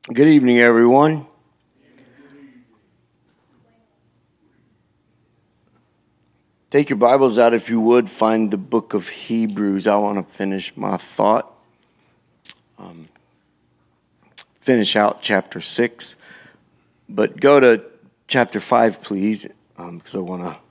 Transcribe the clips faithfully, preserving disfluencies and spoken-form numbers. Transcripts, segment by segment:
Good evening, everyone. Take your Bibles out if you would. Find the book of Hebrews. I want to finish my thought. Um, finish out chapter six. But go to chapter five, please, because um, I want to,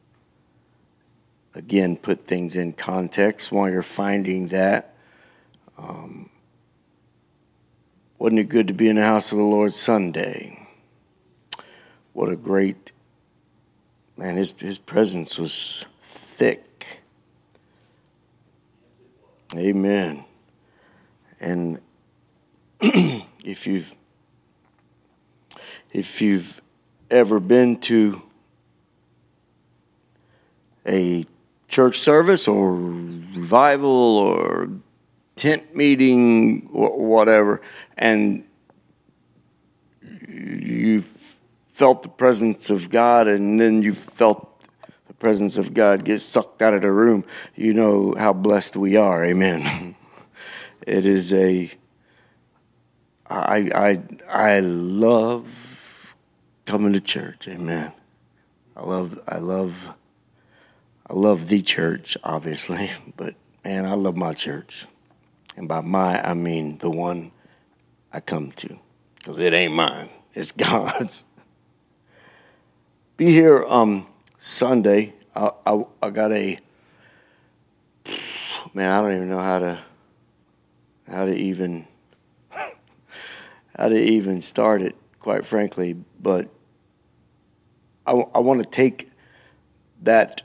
again, put things in context while you're finding that. Um, wasn't it good to be in the house of the Lord Sunday? What a great, man, his, his presence was thick. Amen. And if you've if you've ever been to a church service or revival or tent meeting or whatever, and you felt the presence of God, and then you felt the presence of God get sucked out of the room, you know how blessed we are. Amen. It is a, I, I, I love coming to church. Amen. I love, I love, I love the church, obviously, but man, I love my church. And by my, I mean the one I come to, because it ain't mine, it's God's. Be here um Sunday. I, I I got a man. I don't even know how to how to even how to even start it, quite frankly. But I I want to take that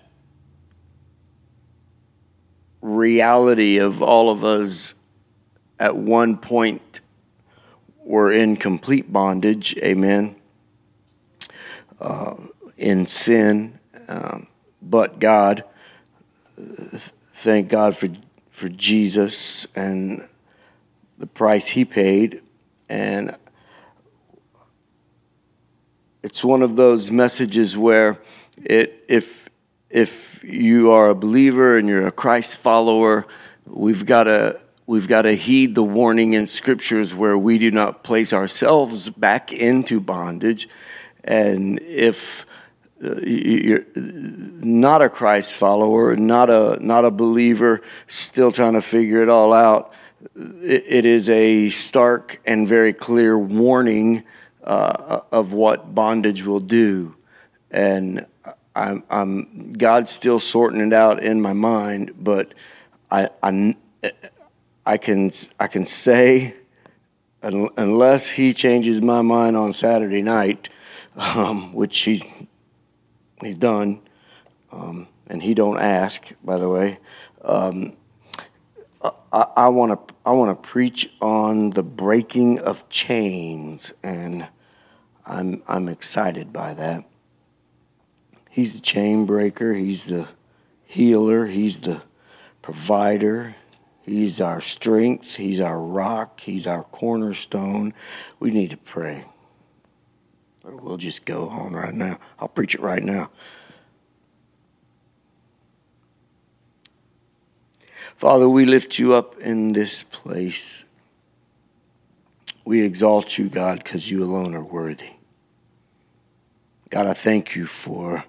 reality of all of us at one point were in complete bondage. Amen. Uh, in sin, um, but God, thank God for for Jesus and the price He paid, and it's one of those messages where it if if you are a believer and you're a Christ follower, we've got to we've got to heed the warning in Scriptures where we do not place ourselves back into bondage. And if you're not a Christ follower, not a not a believer, still trying to figure it all out, it, it is a stark and very clear warning uh, of what bondage will do. And I'm, I'm God's still sorting it out in my mind, but I I, I can I can say unless He changes my mind on Saturday night. Um, which he's he's done, um, and he don't ask, by the way. Um, I want to I want to preach on the breaking of chains, and I'm I'm excited by that. He's the chain breaker. He's the healer. He's the provider. He's our strength. He's our rock. He's our cornerstone. We need to pray. Or we'll just go on right now. I'll preach it right now. Father, we lift you up in this place. We exalt you, God, because you alone are worthy. God, I thank you for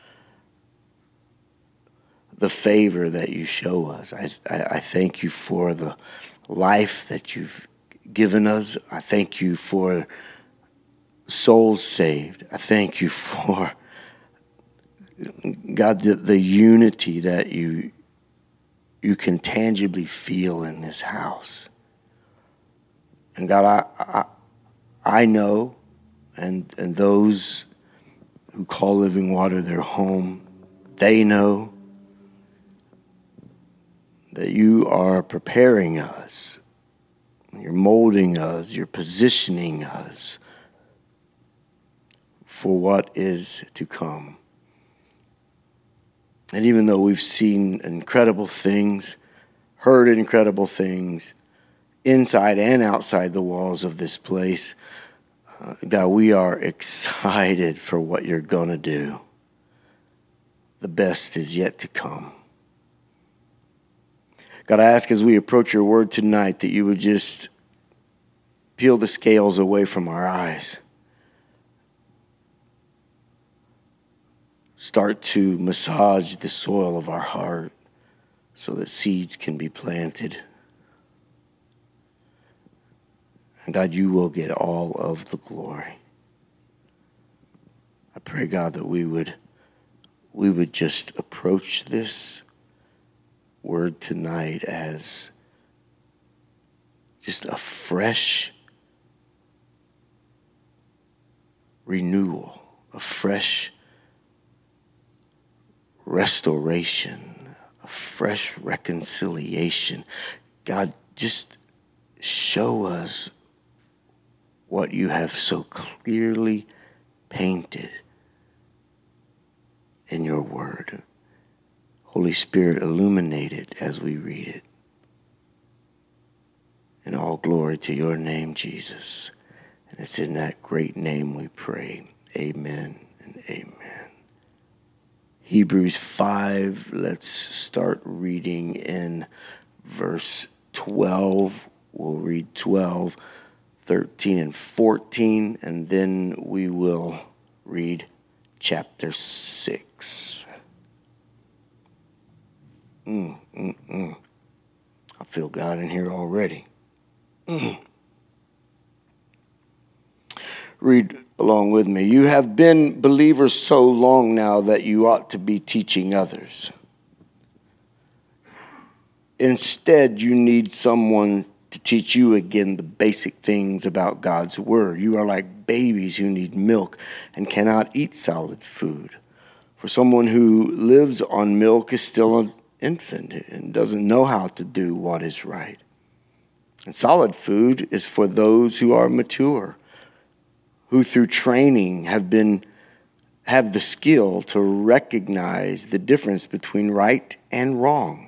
the favor that you show us. I, I, I thank you for the life that you've given us. I thank you for souls saved. I thank you for, God, the, the unity that you you can tangibly feel in this house. And God, I I, I know, and and those who call Living Water their home, they know that you are preparing us. You're molding us. You're positioning us for what is to come. And even though we've seen incredible things, heard incredible things, inside and outside the walls of this place, uh, God, we are excited for what you're going to do. The best is yet to come. God, I ask as we approach your word tonight that you would just peel the scales away from our eyes. Start to massage the soil of our heart so that seeds can be planted. And God, you will get all of the glory. I pray, God, that we would we would just approach this word tonight as just a fresh renewal, a fresh restoration, a fresh reconciliation. God, just show us what you have so clearly painted in your word. Holy Spirit, illuminate it as we read it. And all glory to your name, Jesus. And it's in that great name we pray. Amen and amen. Hebrews five, let's start reading in verse twelve. We'll read twelve, thirteen, and fourteen, and then we will read chapter six. Mm, mm, mm. I feel God in here already. Mm. Read along with me. You have been believers so long now that you ought to be teaching others. Instead, you need someone to teach you again the basic things about God's word. You are like babies who need milk and cannot eat solid food. For someone who lives on milk is still an infant and doesn't know how to do what is right. And solid food is for those who are mature, who through training have been have the skill to recognize the difference between right and wrong.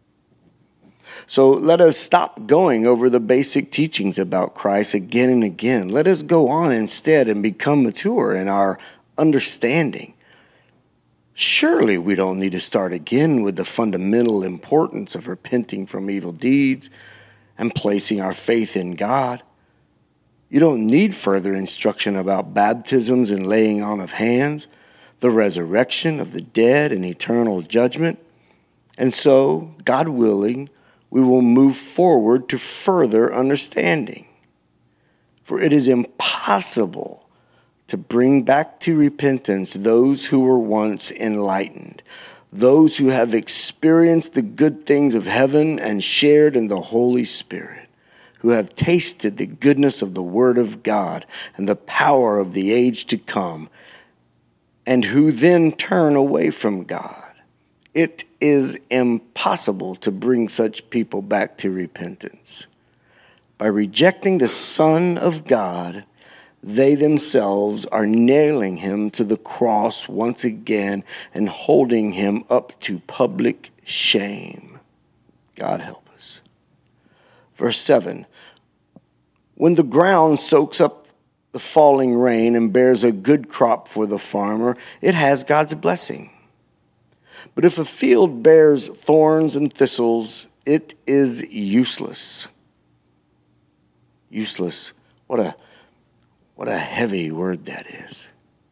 So let us stop going over the basic teachings about Christ again and again. Let us go on instead and become mature in our understanding. Surely we don't need to start again with the fundamental importance of repenting from evil deeds and placing our faith in God. You don't need further instruction about baptisms and laying on of hands, the resurrection of the dead and eternal judgment. And so, God willing, we will move forward to further understanding. For it is impossible to bring back to repentance those who were once enlightened, those who have experienced the good things of heaven and shared in the Holy Spirit, who have tasted the goodness of the Word of God and the power of the age to come, and who then turn away from God. It is impossible to bring such people back to repentance. By rejecting the Son of God, they themselves are nailing him to the cross once again and holding him up to public shame. God help us. Verse seven, when the ground soaks up the falling rain and bears a good crop for the farmer, it has God's blessing. But if a field bears thorns and thistles, it is useless. Useless. What a, what a heavy word that is.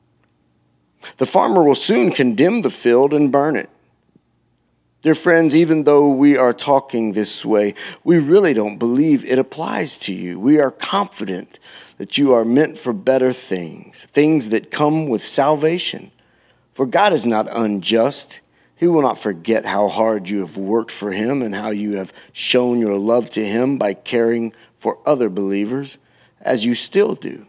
The farmer will soon condemn the field and burn it. Dear friends, even though we are talking this way, we really don't believe it applies to you. We are confident that you are meant for better things, things that come with salvation. For God is not unjust. He will not forget how hard you have worked for him and how you have shown your love to him by caring for other believers, as you still do.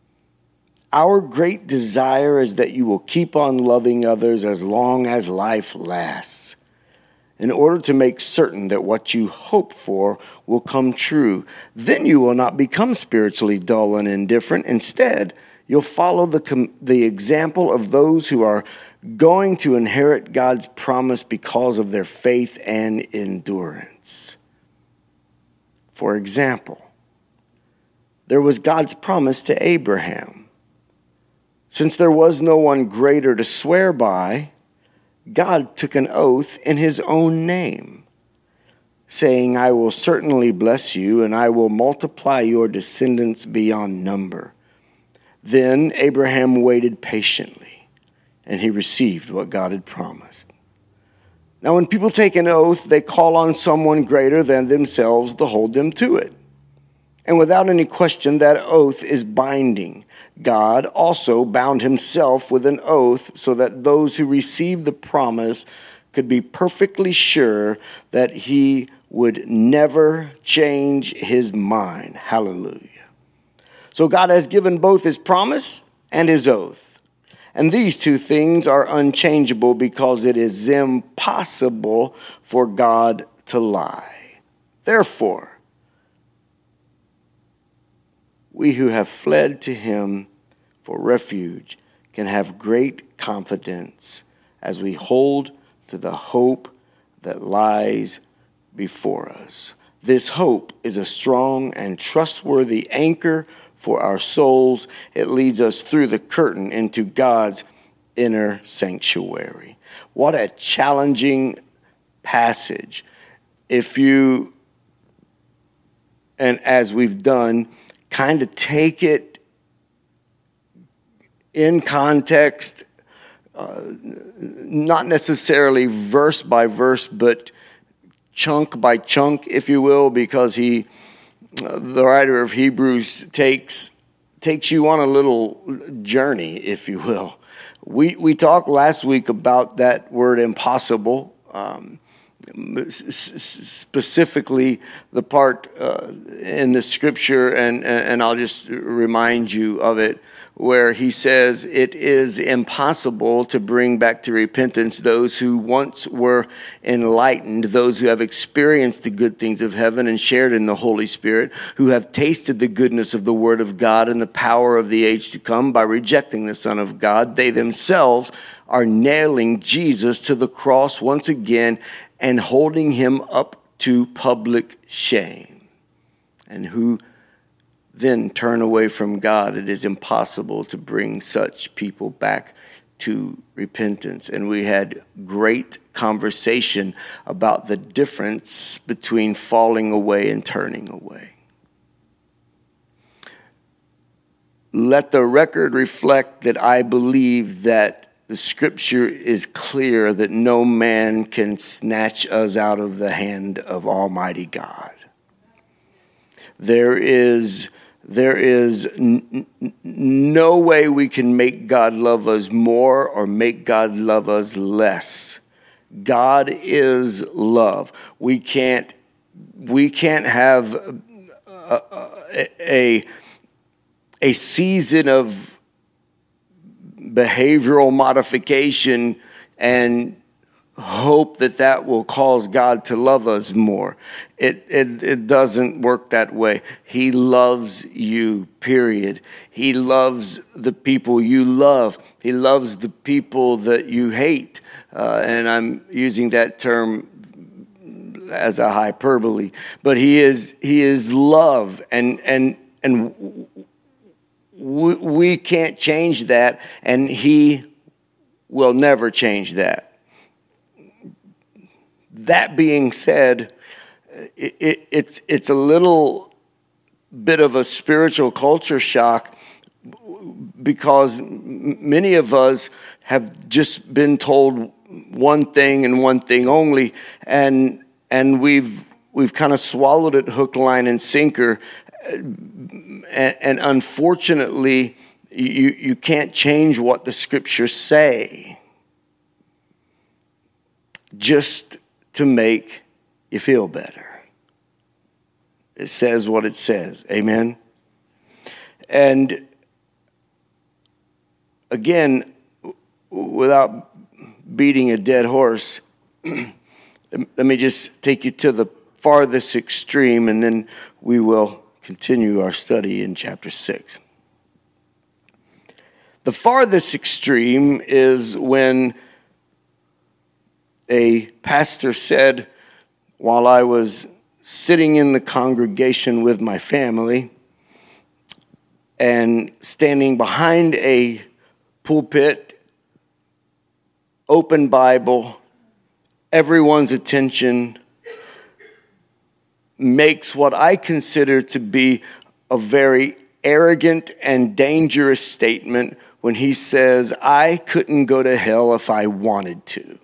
Our great desire is that you will keep on loving others as long as life lasts, in order to make certain that what you hope for will come true. Then you will not become spiritually dull and indifferent. Instead, you'll follow the, com- the example of those who are going to inherit God's promise because of their faith and endurance. For example, there was God's promise to Abraham. Since there was no one greater to swear by, God took an oath in his own name, saying, I will certainly bless you, and I will multiply your descendants beyond number. Then Abraham waited patiently, and he received what God had promised. Now, when people take an oath, they call on someone greater than themselves to hold them to it. And without any question, that oath is binding. God also bound himself with an oath so that those who received the promise could be perfectly sure that he would never change his mind. Hallelujah. So God has given both his promise and his oath. And these two things are unchangeable because it is impossible for God to lie. Therefore, we who have fled to him for refuge can have great confidence as we hold to the hope that lies before us. This hope is a strong and trustworthy anchor for our souls. It leads us through the curtain into God's inner sanctuary. What a challenging passage. If you, and as we've done, kind of take it in context, uh, not necessarily verse by verse, but chunk by chunk, if you will, because he, uh, the writer of Hebrews, takes takes you on a little journey, if you will. We we talked last week about that word impossible. Um, specifically the part uh, in the scripture, and, and I'll just remind you of it, where he says it is impossible to bring back to repentance those who once were enlightened, those who have experienced the good things of heaven and shared in the Holy Spirit, who have tasted the goodness of the Word of God and the power of the age to come by rejecting the Son of God. They themselves are nailing Jesus to the cross once again and holding him up to public shame, and who then turn away from God. It is impossible to bring such people back to repentance. And we had great conversation about the difference between falling away and turning away. Let the record reflect that I believe that the scripture is clear that no man can snatch us out of the hand of Almighty God. There is, there is n- n- no way we can make God love us more or make God love us less. God is love. We can't, we can't have a, a, a season of behavioral modification and hope that that will cause God to love us more. It, it it doesn't work that way. He loves you, period. He loves the people you love. He loves the people that you hate. Uh, and I'm using that term as a hyperbole. But he is he is love, and and and we, we can't change that, and he will never change that. That being said, it, it, it's it's a little bit of a spiritual culture shock, because many of us have just been told one thing and one thing only, and and we've we've kind of swallowed it hook, line, and sinker, and, and unfortunately, you you can't change what the scriptures say just to make you feel better. It says what it says. Amen. And again, without beating a dead horse, let me just take you to the farthest extreme, and then we will continue our study in chapter six. The farthest extreme is when a pastor said, while I was sitting in the congregation with my family and standing behind a pulpit, open Bible, everyone's attention, makes what I consider to be a very arrogant and dangerous statement when he says, I couldn't go to hell if I wanted to.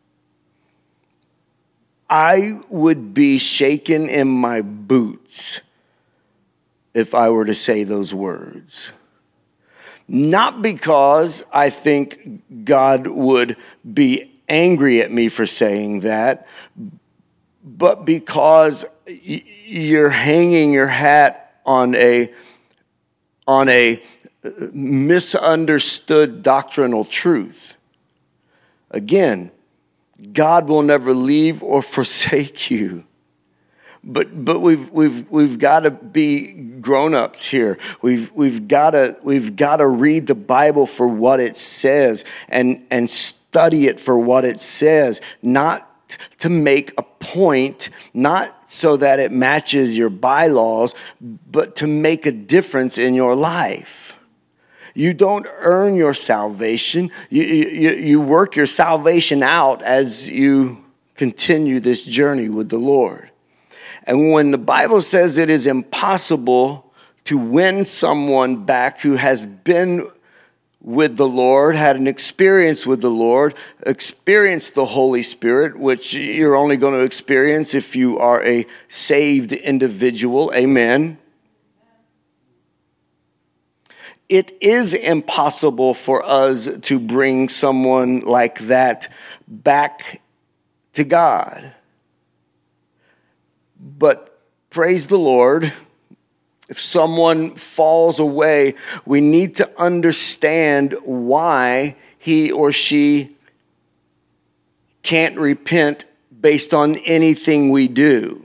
I would be shaken in my boots if I were to say those words. Not because I think God would be angry at me for saying that, but because you're hanging your hat on a on a misunderstood doctrinal truth. Again, God will never leave or forsake you. But but we've we've we've got to be grown-ups here. We've we've got to we've got to read the Bible for what it says and and study it for what it says, not to make a point, not so that it matches your bylaws, but to make a difference in your life. You don't earn your salvation. You, you, you work your salvation out as you continue this journey with the Lord. And when the Bible says it is impossible to win someone back who has been with the Lord, had an experience with the Lord, experienced the Holy Spirit, which you're only going to experience if you are a saved individual. Amen. It is impossible for us to bring someone like that back to God. But praise the Lord, if someone falls away, we need to understand why he or she can't repent based on anything we do.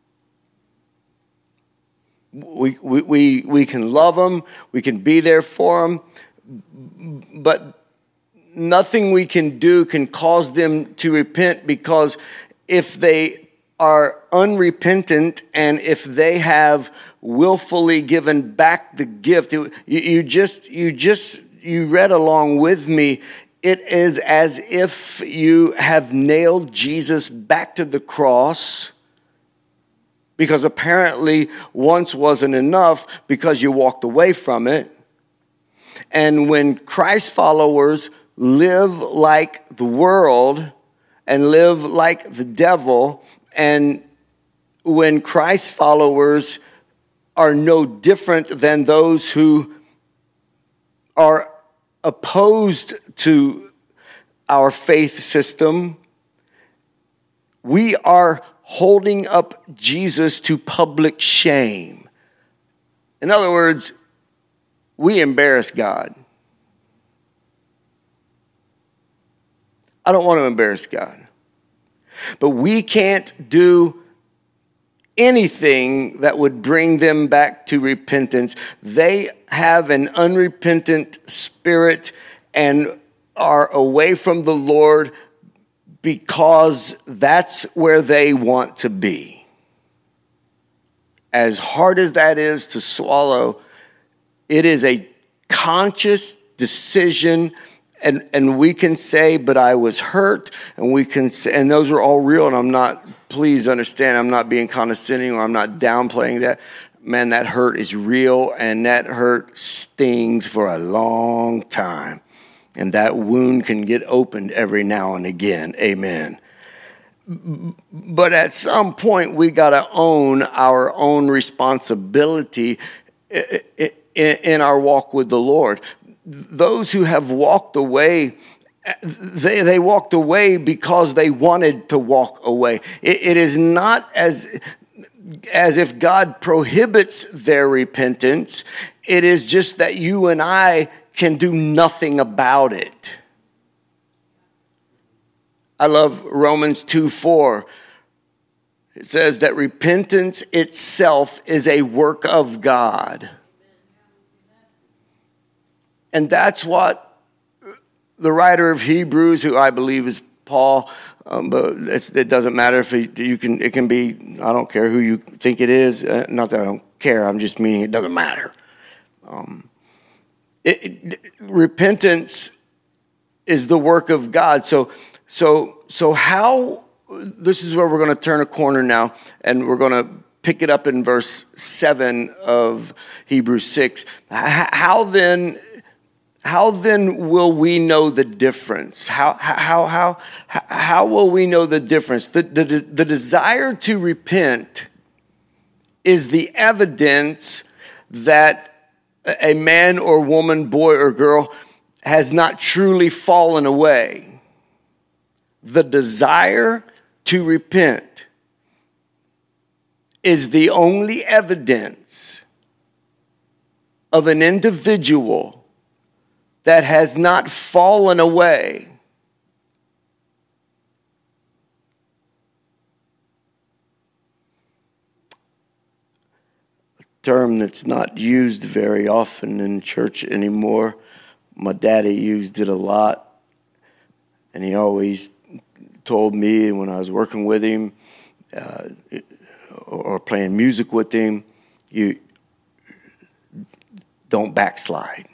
We, we, we, we can love them, we can be there for them, but nothing we can do can cause them to repent, because if they are unrepentant and if they have willfully given back the gift, you, you just you just you read along with me. It is as if you have nailed Jesus back to the cross, because apparently once wasn't enough because you walked away from it. And when Christ followers live like the world and live like the devil, and when Christ followers are no different than those who are opposed to our faith system, we are holding up Jesus to public shame. In other words, we embarrass God. I don't want to embarrass God. But we can't do anything that would bring them back to repentance. They have an unrepentant spirit and are away from the Lord because that's where they want to be. As hard as that is to swallow, it is a conscious decision. And and we can say, but I was hurt, and we can say, and those are all real, and I'm not, please understand, I'm not being condescending or I'm not downplaying that. Man, that hurt is real, and that hurt stings for a long time. And that wound can get opened every now and again. Amen. But at some point, we got to own our own responsibility in our walk with the Lord. Those who have walked away, they, they walked away because they wanted to walk away. It, it is not as, as if God prohibits their repentance. It is just that you and I can do nothing about it. I love Romans two four. It says that repentance itself is a work of God. And that's what the writer of Hebrews, who I believe is Paul, um, but it's, it doesn't matter if it, you can. It can be. I don't care who you think it is. Uh, not that I don't care. I'm just meaning it doesn't matter. Um, it, it, repentance is the work of God. So, so, so how? This is where we're going to turn a corner now, and we're going to pick it up in verse seven of Hebrews six. How then, how then will we know the difference? How, how, how, how will we know the difference? The, the, the desire to repent is the evidence that a man or woman, boy or girl, has not truly fallen away. The desire to repent is the only evidence of an individual that has not fallen away. A term that's not used very often in church anymore. My daddy used it a lot, and he always told me when I was working with him, uh, or playing music with him, you don't backslide.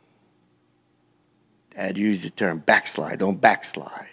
Dad used the term backslide, don't backslide.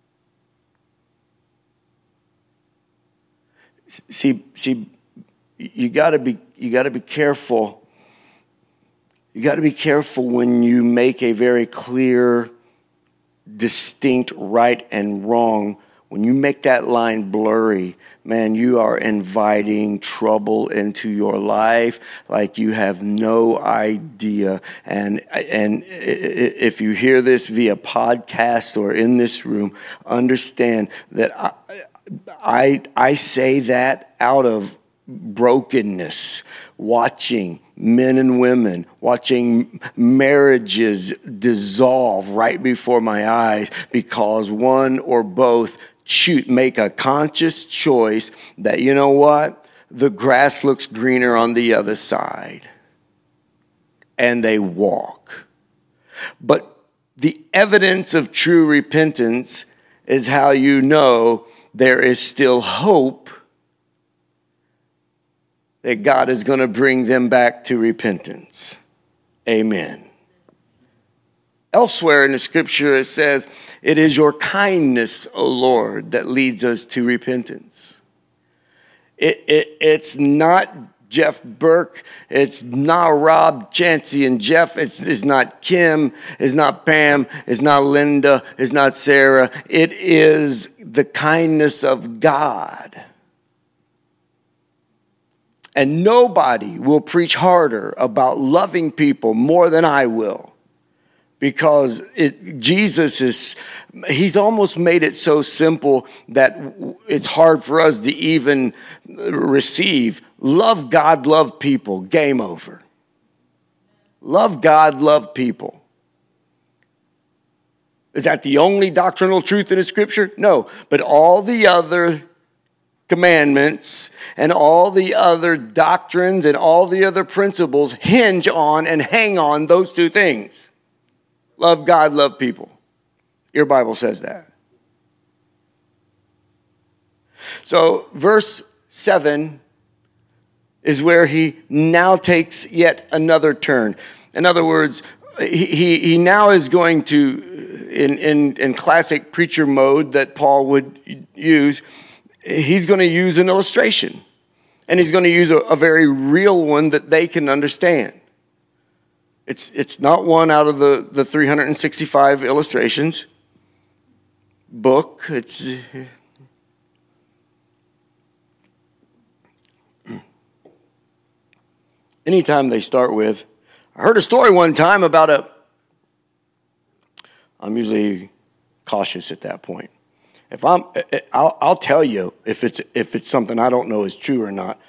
See, see, you gotta be you gotta be careful. You gotta be careful when you make a very clear, distinct right and wrong. When you make that line blurry, man, you are inviting trouble into your life like you have no idea. And and if you hear this via podcast or in this room, understand that I I, I say that out of brokenness, watching men and women, watching marriages dissolve right before my eyes because one or both Shoot, make a conscious choice that, you know what, the grass looks greener on the other side. And they walk. But the evidence of true repentance is how you know there is still hope that God is going to bring them back to repentance. Amen. Elsewhere in the scripture it says, it is your kindness, O Lord, that leads us to repentance. It, it, it's not Jeff Burke. It's not Rob, Chancey, and Jeff. It's, it's not Kim. It's not Pam. It's not Linda. It's not Sarah. It is the kindness of God. And nobody will preach harder about loving people more than I will. Because it, Jesus is, he's almost made it so simple that it's hard for us to even receive. Love God, love people, game over. Love God, love people. Is that the only doctrinal truth in the scripture? No, but all the other commandments and all the other doctrines and all the other principles hinge on and hang on those two things. Love God, love people. Your Bible says that. So verse seven is where he now takes yet another turn. In other words, he, he, he now is going to, in, in, in classic preacher mode that Paul would use, he's going to use an illustration. And he's going to use a, a very real one that they can understand. It's it's not one out of the, the three hundred sixty-five illustrations book. It's anytime they start with, I heard a story one time about a, I'm usually cautious at that point. If I'm, I'll, I'll tell you if it's if it's something I don't know is true or not.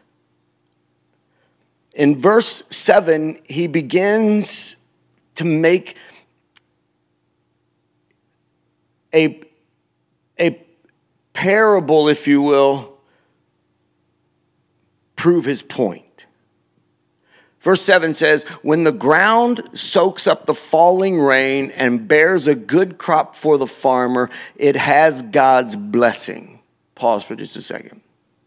In verse seven, he begins to make a, a parable, if you will, prove his point. Verse seven says, when the ground soaks up the falling rain and bears a good crop for the farmer, it has God's blessing. Pause for just a second.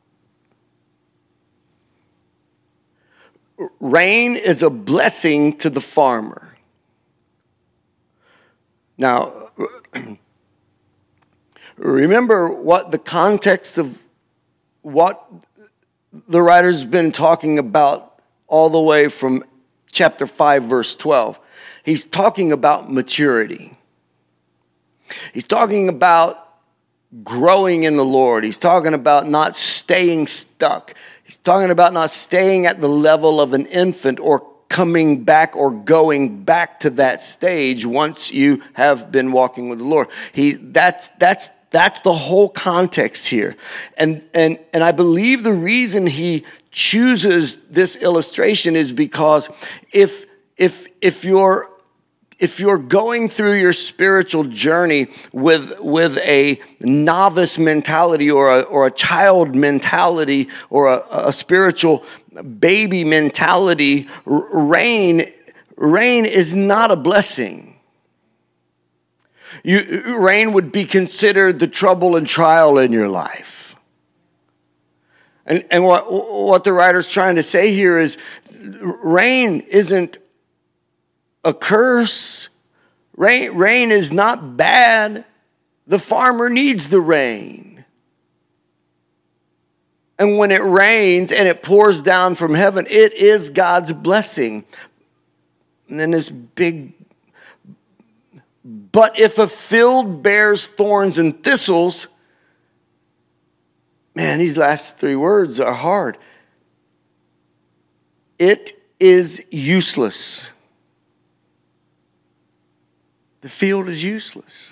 Rain is a blessing to the farmer. Now, remember what the context of what the writer's been talking about all the way from chapter five, verse twelve. He's talking about maturity. He's talking about growing in the Lord. He's talking about not staying stuck. He's talking about not staying at the level of an infant or coming back or going back to that stage once you have been walking with the Lord. He that's that's that's the whole context here. And and and I believe the reason he chooses this illustration is because if if if you're If you're going through your spiritual journey with, with a novice mentality or a, or a child mentality or a, a spiritual baby mentality, rain, rain is not a blessing. You, rain would be considered the trouble and trial in your life. And, and what, what the writer's trying to say here is rain isn't a curse. Rain, rain is not bad. The farmer needs the rain. And when it rains and it pours down from heaven, it is God's blessing. And then this big, but if a field bears thorns and thistles, man, these last three words are hard. It is useless. The field is useless.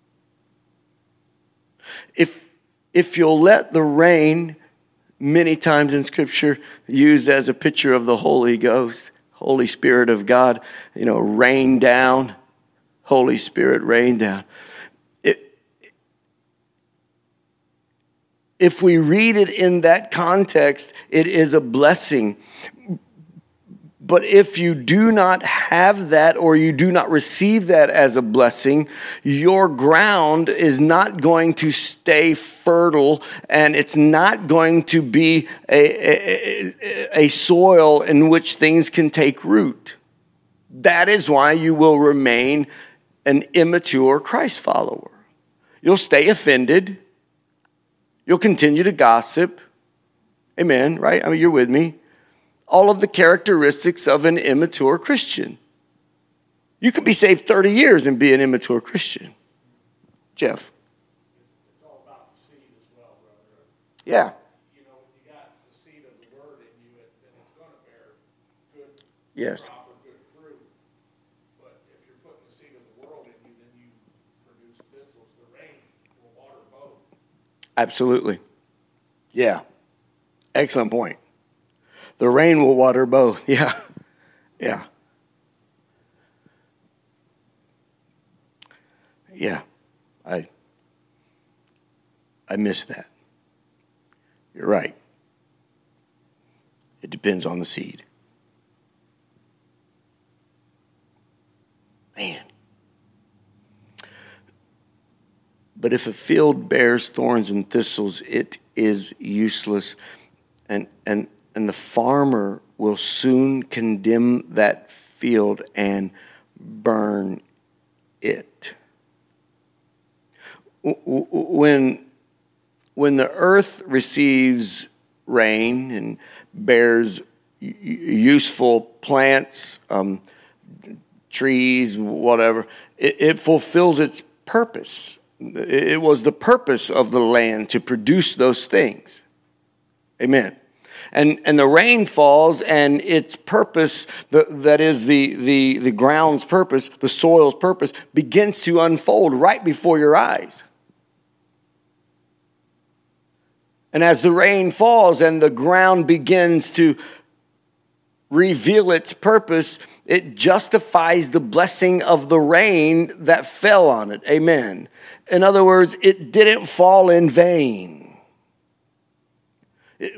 If, if you'll let the rain, many times in Scripture used as a picture of the Holy Ghost, Holy Spirit of God, you know, rain down, Holy Spirit rain down. It, if we read it in that context, it is a blessing. But if you do not have that or you do not receive that as a blessing, your ground is not going to stay fertile and it's not going to be a, a, a soil in which things can take root. That is why you will remain an immature Christ follower. You'll stay offended. You'll continue to gossip. Amen, right? I mean, you're with me. All of the characteristics of an immature Christian. You could be saved thirty years and be an immature Christian. Jeff. It's all about the seed as well, brother. Yeah. You know, when you got the seed of the word in you, then it's going to bear good, yes. proper, good fruit. But if you're putting the seed of the world in you, then you produce thistles. The rain will water both. Absolutely. Yeah. Excellent point. The rain will water both. Yeah. Yeah. Yeah. I I missed that. You're right. It depends on the seed. Man. But if a field bears thorns and thistles, it is useless. And and And the farmer will soon condemn that field and burn it. When, when the earth receives rain and bears useful plants, um, trees, whatever, it, it fulfills its purpose. It was the purpose of the land to produce those things. Amen. And and the rain falls, and its purpose, the, that is the, the, the ground's purpose, the soil's purpose, begins to unfold right before your eyes. And as the rain falls and the ground begins to reveal its purpose, it justifies the blessing of the rain that fell on it. Amen. In other words, it didn't fall in vain. It,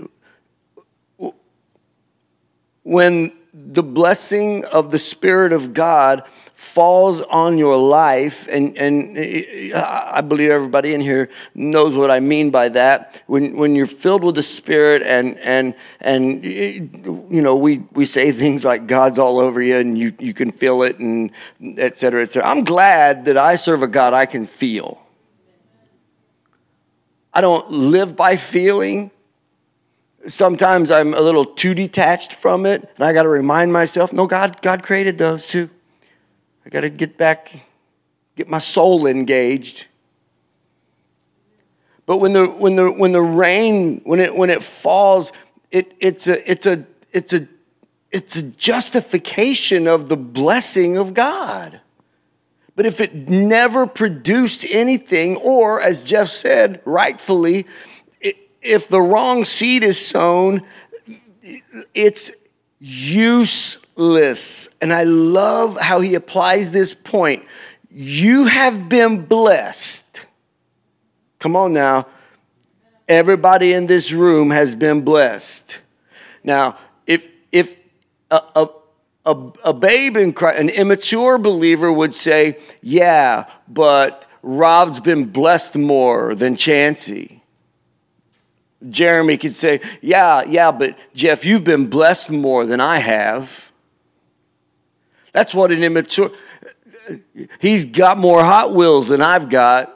When the blessing of the Spirit of God falls on your life, and, and I believe everybody in here knows what I mean by that. When when you're filled with the Spirit and and and you know we, we say things like God's all over you and you, you can feel it and et cetera, et cetera. I'm glad that I serve a God I can feel. I don't live by feeling. sometimes I'm a little too detached from it, and I got to remind myself, no, God, God created those too. I got to get back, get my soul engaged. But when the when the when the rain when it when it falls, it it's a it's a it's a it's a justification of the blessing of God. But if it never produced anything, or as Jeff said, rightfully, it, if the wrong seed is sown, it's useless. And I love how he applies this point. You have been blessed. Come on now. Everybody in this room has been blessed. Now, if if a, a, a, a babe in Christ, an immature believer would say, yeah, but Rob's been blessed more than Chancey. Jeremy could say, yeah, yeah, but Jeff, you've been blessed more than I have. That's what an immature, he's got more Hot Wheels than I've got.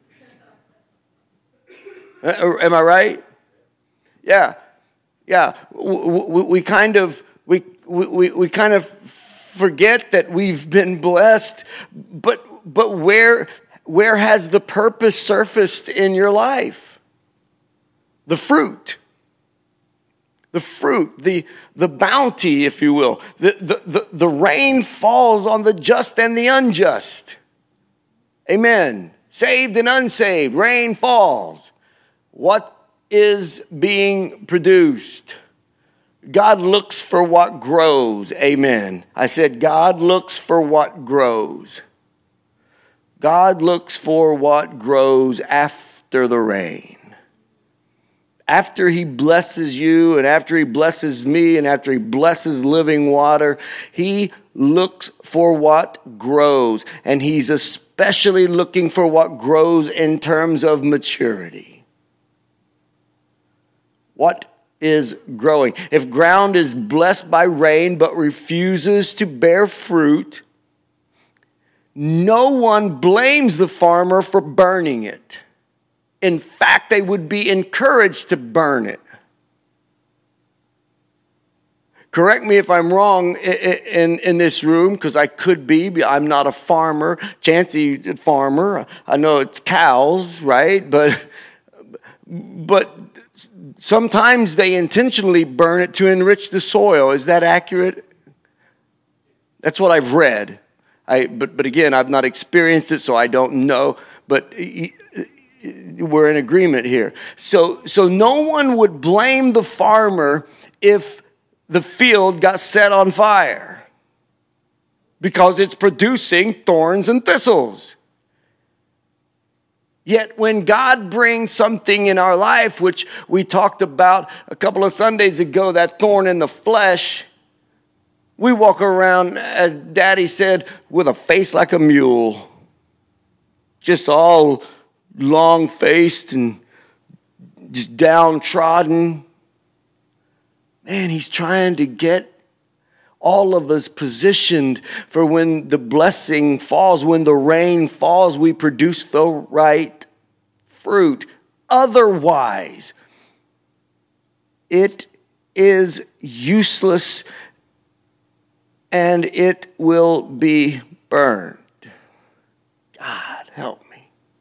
Am I right? Yeah, yeah. We, we kind of we, we we kind of forget that we've been blessed, but but where where has the purpose surfaced in your life? The fruit, the fruit, the the bounty, if you will. The the the, the rain falls on the just and the unjust. Amen. Saved and unsaved, rain falls. What is being produced? God looks for what grows. Amen. I said God looks for what grows. God looks for what grows after the rain. After he blesses you and after he blesses me and after he blesses living water, he looks for what grows. And he's especially looking for what grows in terms of maturity. What is growing? If ground is blessed by rain but refuses to bear fruit, no one blames the farmer for burning it. In fact, they would be encouraged to burn it. Correct me if I'm wrong in, in this room, because I could be. I'm not a farmer. Chancey, farmer. I know it's cows, right? But, but sometimes they intentionally burn it to enrich the soil. Is that accurate? That's what I've read. I, but, but again, I've not experienced it, so I don't know. But we're in agreement here. So, so no one would blame the farmer if the field got set on fire because it's producing thorns and thistles. Yet when God brings something in our life, which we talked about a couple of Sundays ago, that thorn in the flesh, we walk around, as Daddy said, with a face like a mule. Just all long-faced and just downtrodden. Man, he's trying to get all of us positioned for when the blessing falls, when the rain falls, we produce the right fruit. Otherwise, it is useless and it will be burned. God, help me.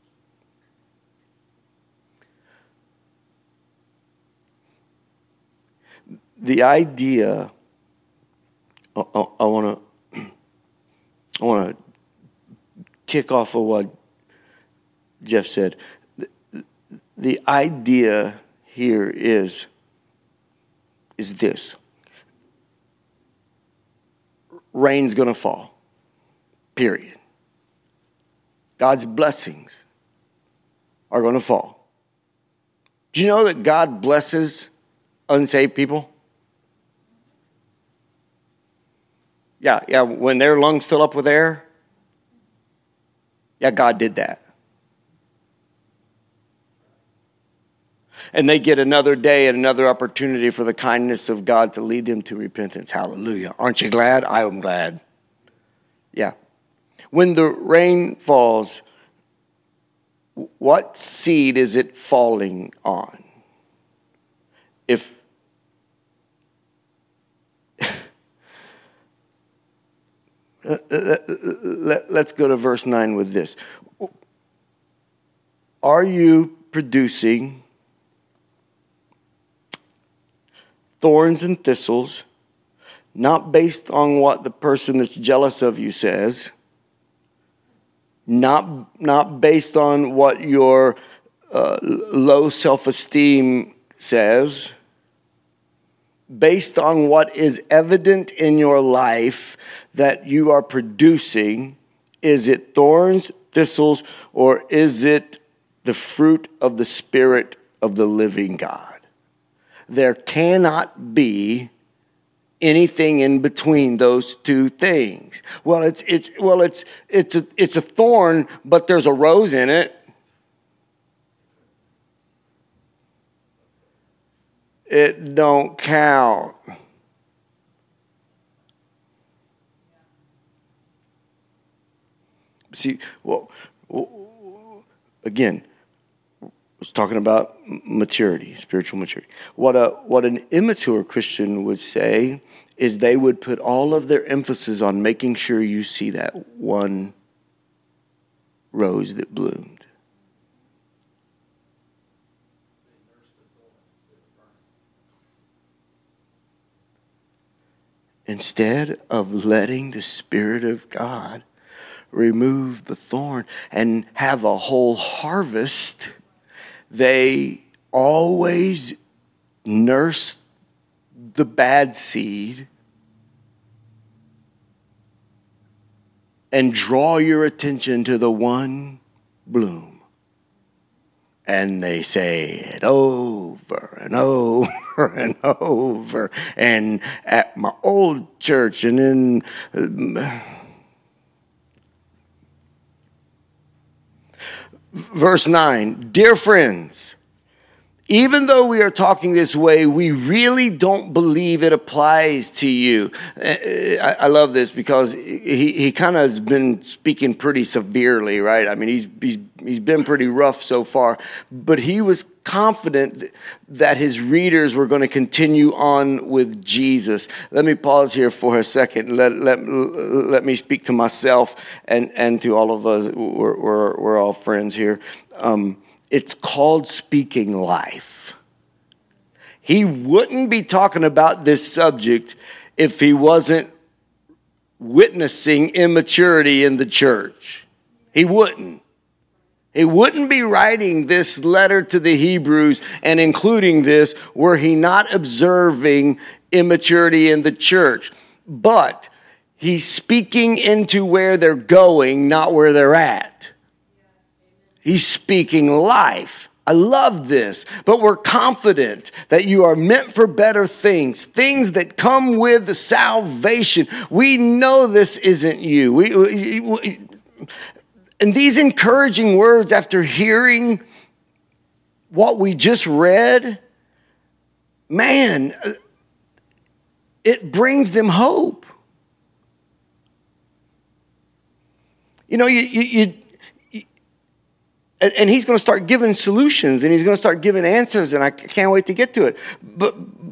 The idea, I, I, I want to, I want to kick off of what Jeff said. The, the idea here is, is this: rain's going to fall. Period. God's blessings are going to fall. Do you know that God blesses unsaved people? Yeah, yeah, when their lungs fill up with air. Yeah, God did that. And they get another day and another opportunity for the kindness of God to lead them to repentance. Hallelujah. Aren't you glad? I am glad. Yeah. When the rain falls, what seed is it falling on? If Let's go to verse nine with this. Are you producing thorns and thistles, not based on what the person that's jealous of you says, not, not based on what your uh, low self-esteem says, based on what is evident in your life that you are producing? Is it thorns, thistles, or is it the fruit of the Spirit of the living God? There cannot be anything in between those two things. Well, it's it's well it's it's a it's a thorn, but there's a rose in it. It don't count. See, well, again, I was talking about maturity, spiritual maturity. What a what an immature Christian would say is they would put all of their emphasis on making sure you see that one rose that bloomed. Instead of letting the Spirit of God remove the thorn and have a whole harvest, they always nurse the bad seed and draw your attention to the one bloom. And they say it over and over and over. And at my old church and in... Uh, Verse nine, dear friends, even though we are talking this way, we really don't believe it applies to you. I, I love this because he, he kind of has been speaking pretty severely, right? I mean, he's, he's he's been pretty rough so far, but he was confident that his readers were going to continue on with Jesus. Let me pause here for a second. Let let, let me speak to myself and, and to all of us. We're, we're, we're all friends here. Um, It's called speaking life. He wouldn't be talking about this subject if he wasn't witnessing immaturity in the church. He wouldn't. He wouldn't be writing this letter to the Hebrews and including this were he not observing immaturity in the church. But he's speaking into where they're going, not where they're at. He's speaking life. I love this. But we're confident that you are meant for better things, things that come with the salvation. We know this isn't you. We, we, we, and these encouraging words after hearing what we just read, man, it brings them hope. You know, you you. you And he's going to start giving solutions, and he's going to start giving answers, and I can't wait to get to it. But,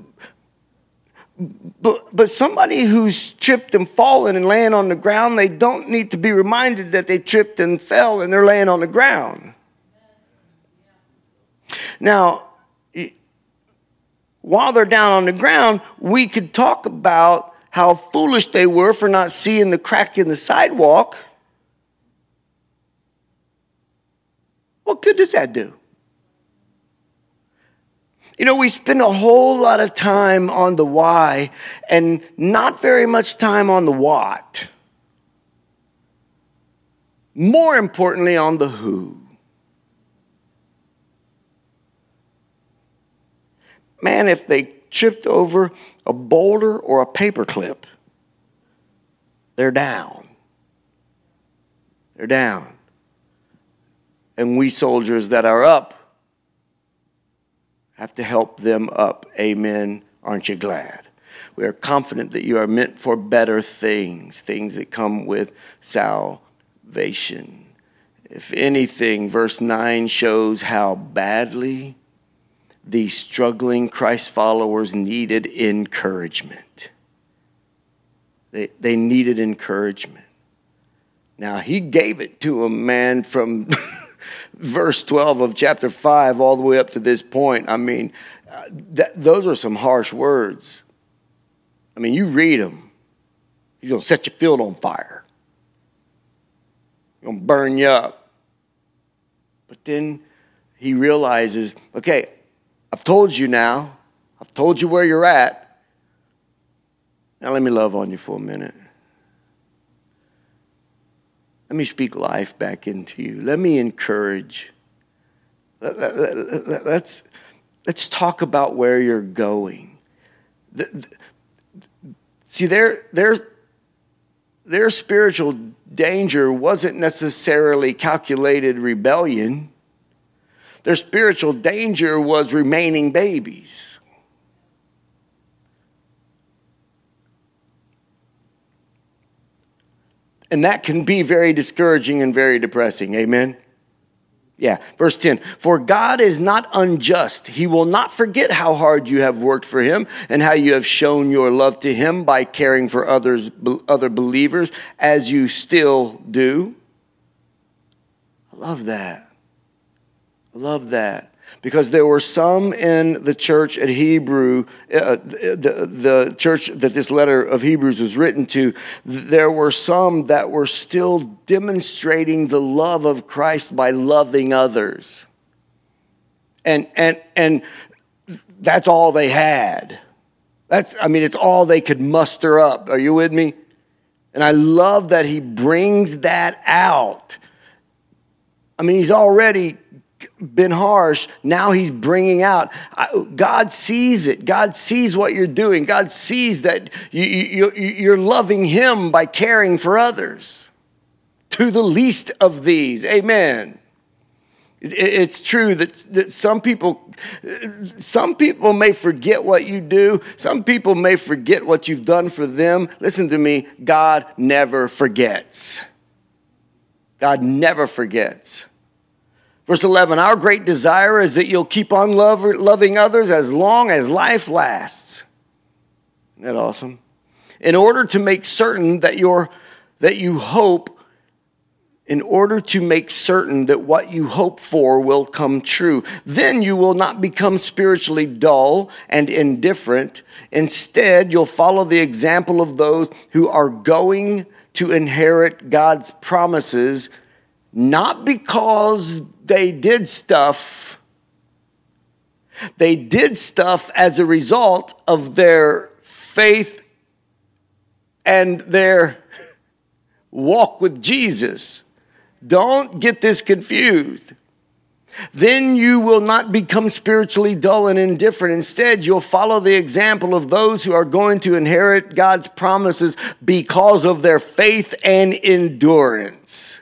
but, but somebody who's tripped and fallen and laying on the ground, they don't need to be reminded that they tripped and fell, and they're laying on the ground. Now, while they're down on the ground, we could talk about how foolish they were for not seeing the crack in the sidewalk. What good does that do? You know, we spend a whole lot of time on the why and not very much time on the what. More importantly, on the who. Man, if they tripped over a boulder or a paperclip, they're down. They're down. And we soldiers that are up have to help them up. Amen. Aren't you glad? We are confident that you are meant for better things, things that come with salvation. If anything, verse nine shows how badly these struggling Christ followers needed encouragement. They, they needed encouragement. Now, he gave it to them, man, from verse twelve of chapter five all the way up to this point. I mean, uh, that, those are some harsh words. I mean, you read them. He's going to set your field on fire. He's going to burn you up. But then he realizes, okay, I've told you now. I've told you where you're at. Now let me love on you for a minute. Let me speak life back into you. Let me encourage. Let's, let's talk about where you're going. See, their, their, their spiritual danger wasn't necessarily calculated rebellion. Their spiritual danger was remaining babies. And that can be very discouraging and very depressing. Amen? Yeah. Verse ten. For God is not unjust. He will not forget how hard you have worked for him and how you have shown your love to him by caring for others, other believers as you still do. I love that. I love that. Because there were some in the church at Hebrew, uh, the, the church that this letter of Hebrews was written to, there were some that were still demonstrating the love of Christ by loving others. And and and that's all they had. That's I mean, it's all they could muster up. Are you with me? And I love that he brings that out. I mean, he's already been harsh. Now he's bringing out. God sees it. God sees what you're doing. God sees that you, you, you're loving him by caring for others. To the least of these. Amen. It's true that, that some people, some people may forget what you do. Some people may forget what you've done for them. Listen to me. God never forgets. God never forgets. Verse eleven, our great desire is that you'll keep on love, loving others as long as life lasts. Isn't that awesome? In order to make certain that you're, that you hope, in order to make certain that what you hope for will come true. Then you will not become spiritually dull and indifferent. Instead, you'll follow the example of those who are going to inherit God's promises, not because they did stuff. They did stuff as a result of their faith and their walk with Jesus. Don't get this confused. Then you will not become spiritually dull and indifferent. Instead, you'll follow the example of those who are going to inherit God's promises because of their faith and endurance.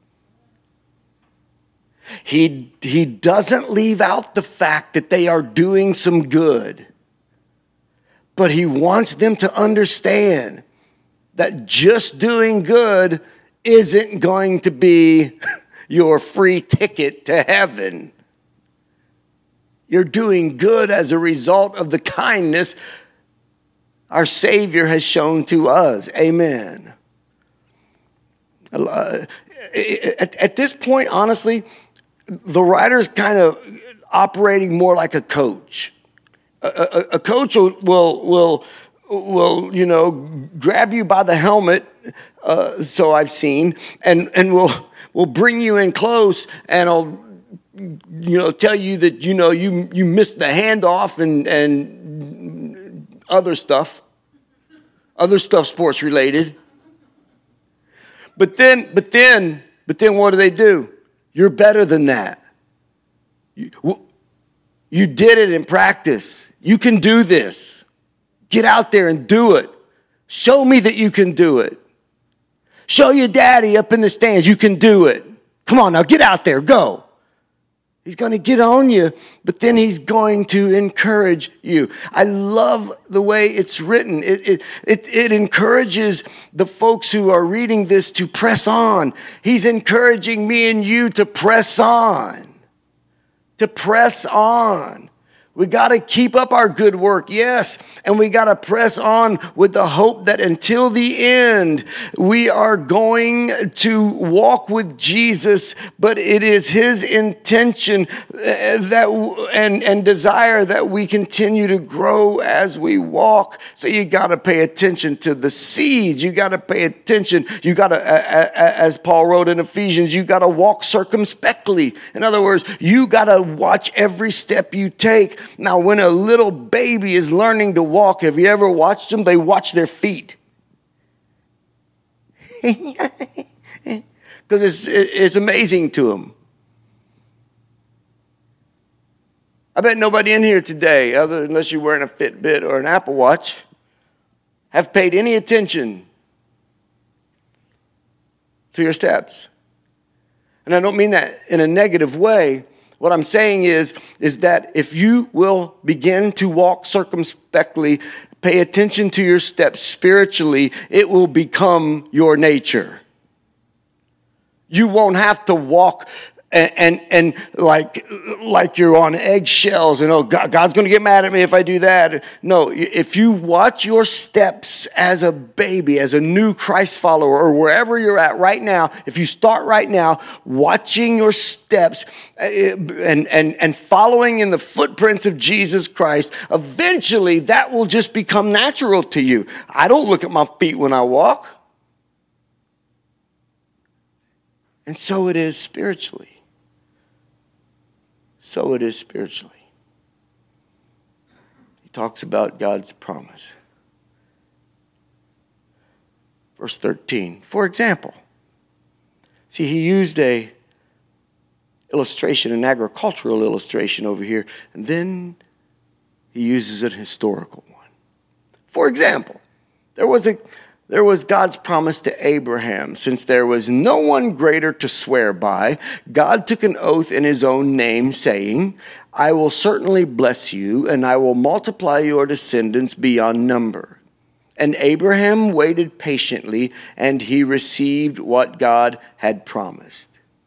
He, he doesn't leave out the fact that they are doing some good. But he wants them to understand that just doing good isn't going to be your free ticket to heaven. You're doing good as a result of the kindness our Savior has shown to us. Amen. Uh, at, at this point, honestly, the writer's kind of operating more like a coach. A, a, a coach will, will, will, will, you know, grab you by the helmet, uh, so I've seen, and, and will, will bring you in close, and I'll, you know, tell you that, you know, you, you missed the handoff and, and other stuff, other stuff sports related. But then, but then, but then what do they do? You're better than that. You, you did it in practice. You can do this. Get out there and do it. Show me that you can do it. Show your daddy up in the stands you can do it. Come on now, get out there, go. He's going to get on you, but then he's going to encourage you. I love the way it's written. It, it, it, it encourages the folks who are reading this to press on. He's encouraging me and you to press on. To press on. We got to keep up our good work, yes, and we got to press on with the hope that until the end, we are going to walk with Jesus, but it is his intention that and, and desire that we continue to grow as we walk. So you got to pay attention to the seeds. You got to pay attention. You got to, as Paul wrote in Ephesians, you got to walk circumspectly. In other words, you got to watch every step you take. Now, when a little baby is learning to walk, have you ever watched them? They watch their feet. Because it's, it's amazing to them. I bet nobody in here today, other unless you're wearing a Fitbit or an Apple Watch, have paid any attention to your steps. And I don't mean that in a negative way. What I'm saying is, is that if you will begin to walk circumspectly, pay attention to your steps spiritually, it will become your nature. You won't have to walk and and, and like, like you're on eggshells and, oh, God, God's going to get mad at me if I do that. No, if you watch your steps as a baby, as a new Christ follower, or wherever you're at right now, if you start right now watching your steps and, and, and following in the footprints of Jesus Christ, eventually that will just become natural to you. I don't look at my feet when I walk. And so it is spiritually. So it is spiritually. He talks about God's promise. Verse thirteen. For example, see, he used a illustration, an agricultural illustration over here, and then he uses a historical one. For example, there was a There was God's promise to Abraham. Since there was no one greater to swear by, God took an oath in his own name, saying, I will certainly bless you, and I will multiply your descendants beyond number. And Abraham waited patiently, and he received what God had promised.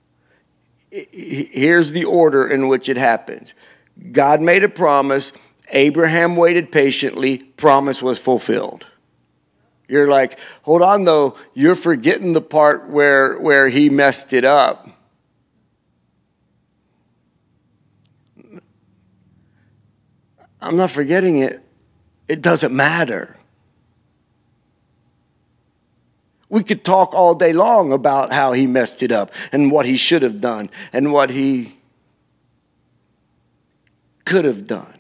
Here's the order in which it happens. God made a promise. Abraham waited patiently. Promise was fulfilled. You're like, hold on though, you're forgetting the part where, where he messed it up. I'm not forgetting it. It doesn't matter. We could talk all day long about how he messed it up and what he should have done and what he could have done.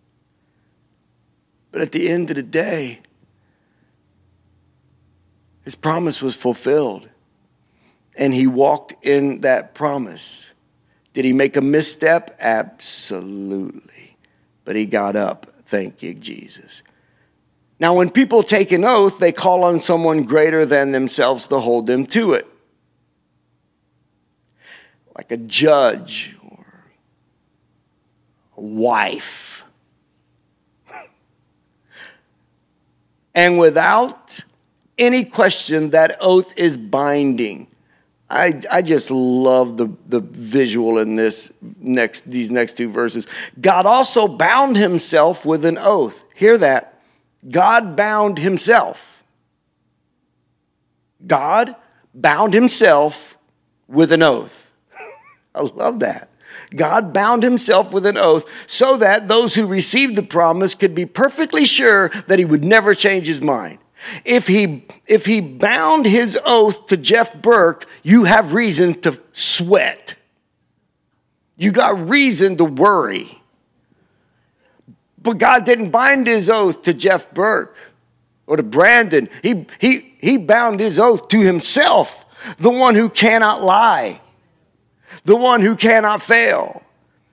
But at the end of the day, his promise was fulfilled, and he walked in that promise. Did he make a misstep? Absolutely. But he got up. Thank you, Jesus. Now, when people take an oath, they call on someone greater than themselves to hold them to it. Like a judge or a wife. And without any question, that oath is binding. I, I just love the, the visual in this next these next two verses. God also bound himself with an oath. Hear that. God bound himself. God bound himself with an oath. I love that. God bound himself with an oath so that those who received the promise could be perfectly sure that he would never change his mind. If he if he bound his oath to Jeff Burke, you have reason to sweat. You got reason to worry. But God didn't bind his oath to Jeff Burke or to Brandon. He he he bound his oath to himself, the one who cannot lie, the one who cannot fail,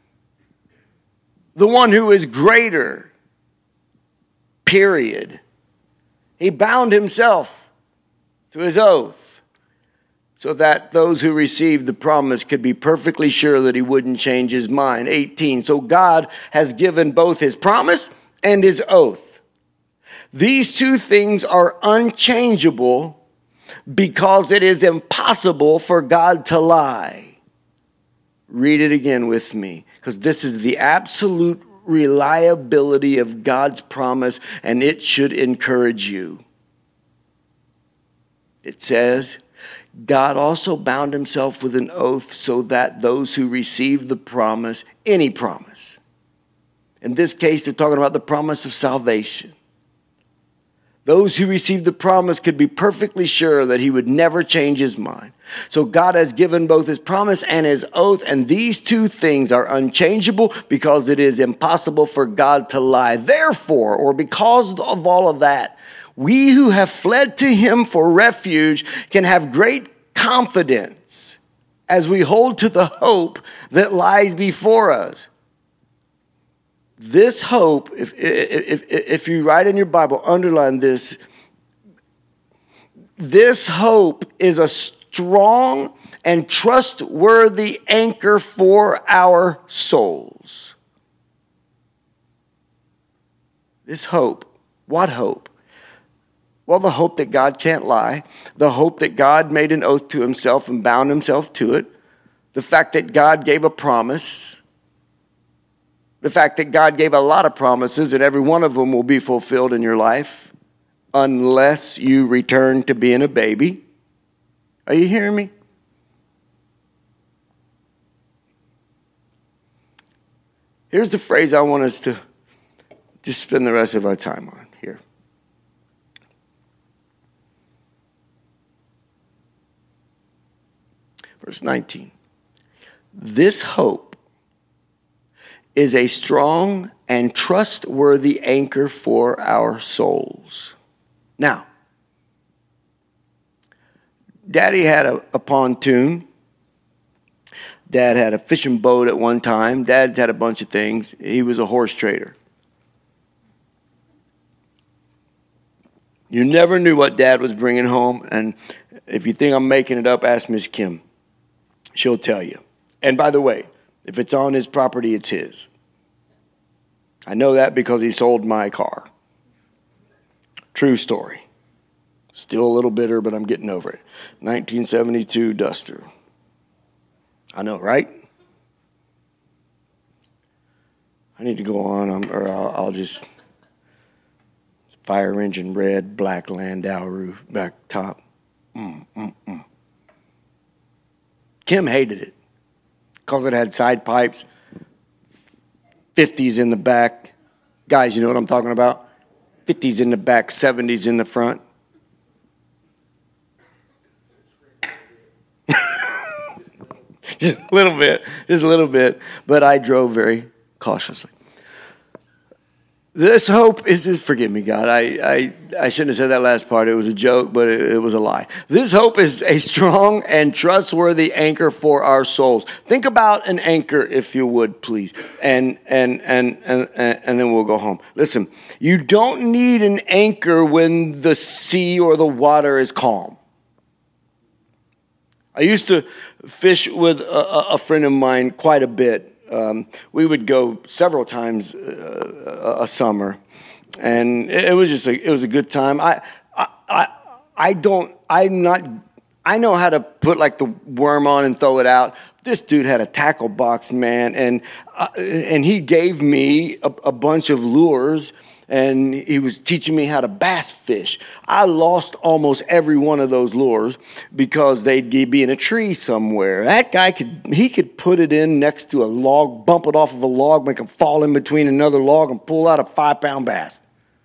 the one who is greater. Period. He bound himself to his oath so that those who received the promise could be perfectly sure that he wouldn't change his mind. eighteen. So God has given both his promise and his oath. These two things are unchangeable because it is impossible for God to lie. Read it again with me, because this is the absolute reliability of God's promise, and it should encourage you. It says, God also bound himself with an oath so that those who receive the promise, any promise, in this case, they're talking about the promise of salvation. Those who received the promise could be perfectly sure that he would never change his mind. So God has given both his promise and his oath, and these two things are unchangeable because it is impossible for God to lie. Therefore, or because of all of that, we who have fled to him for refuge can have great confidence as we hold to the hope that lies before us. This hope, if, if, if you write in your Bible, underline this. This hope is a strong and trustworthy anchor for our souls. This hope, what hope? Well, the hope that God can't lie, the hope that God made an oath to himself and bound himself to it, the fact that God gave a promise, the fact that God gave a lot of promises and every one of them will be fulfilled in your life unless you return to being a baby. Are you hearing me? Here's the phrase I want us to just spend the rest of our time on here. Verse nineteen. This hope is a strong and trustworthy anchor for our souls. Now, Daddy had a, a pontoon. Dad had a fishing boat at one time. Dad's had a bunch of things. He was a horse trader. You never knew what Dad was bringing home. And if you think I'm making it up, ask Miss Kim. She'll tell you. And by the way, if it's on his property, it's his. I know that because he sold my car. True story. Still a little bitter, but I'm getting over it. nineteen seventy-two Duster. I know, right? I need to go on, or I'll, I'll just... Fire engine red, black Landau roof, back top. Mm, mm, mm. Kim hated it because it had side pipes, fifties in the back. Guys, you know what I'm talking about? fifties in the back, seventies in the front. Just a little bit, just a little bit. But I drove very cautiously. This hope is, forgive me, God, I, I, I shouldn't have said that last part. It was a joke, but it, it was a lie. This hope is a strong and trustworthy anchor for our souls. Think about an anchor, if you would, please, and and and and, and then we'll go home. Listen, you don't need an anchor when the sea or the water is calm. I used to fish with a, a friend of mine quite a bit. Um, we would go several times uh, a summer, and it was just a, it was a good time. I, I, I, I don't, I'm not, I know how to put like the worm on and throw it out. This dude had a tackle box, man, and uh, and he gave me a, a bunch of lures, and he was teaching me how to bass fish. I lost almost every one of those lures because they'd be in a tree somewhere. That guy could, he could put it in next to a log, bump it off of a log, make him fall in between another log and pull out a five-pound bass.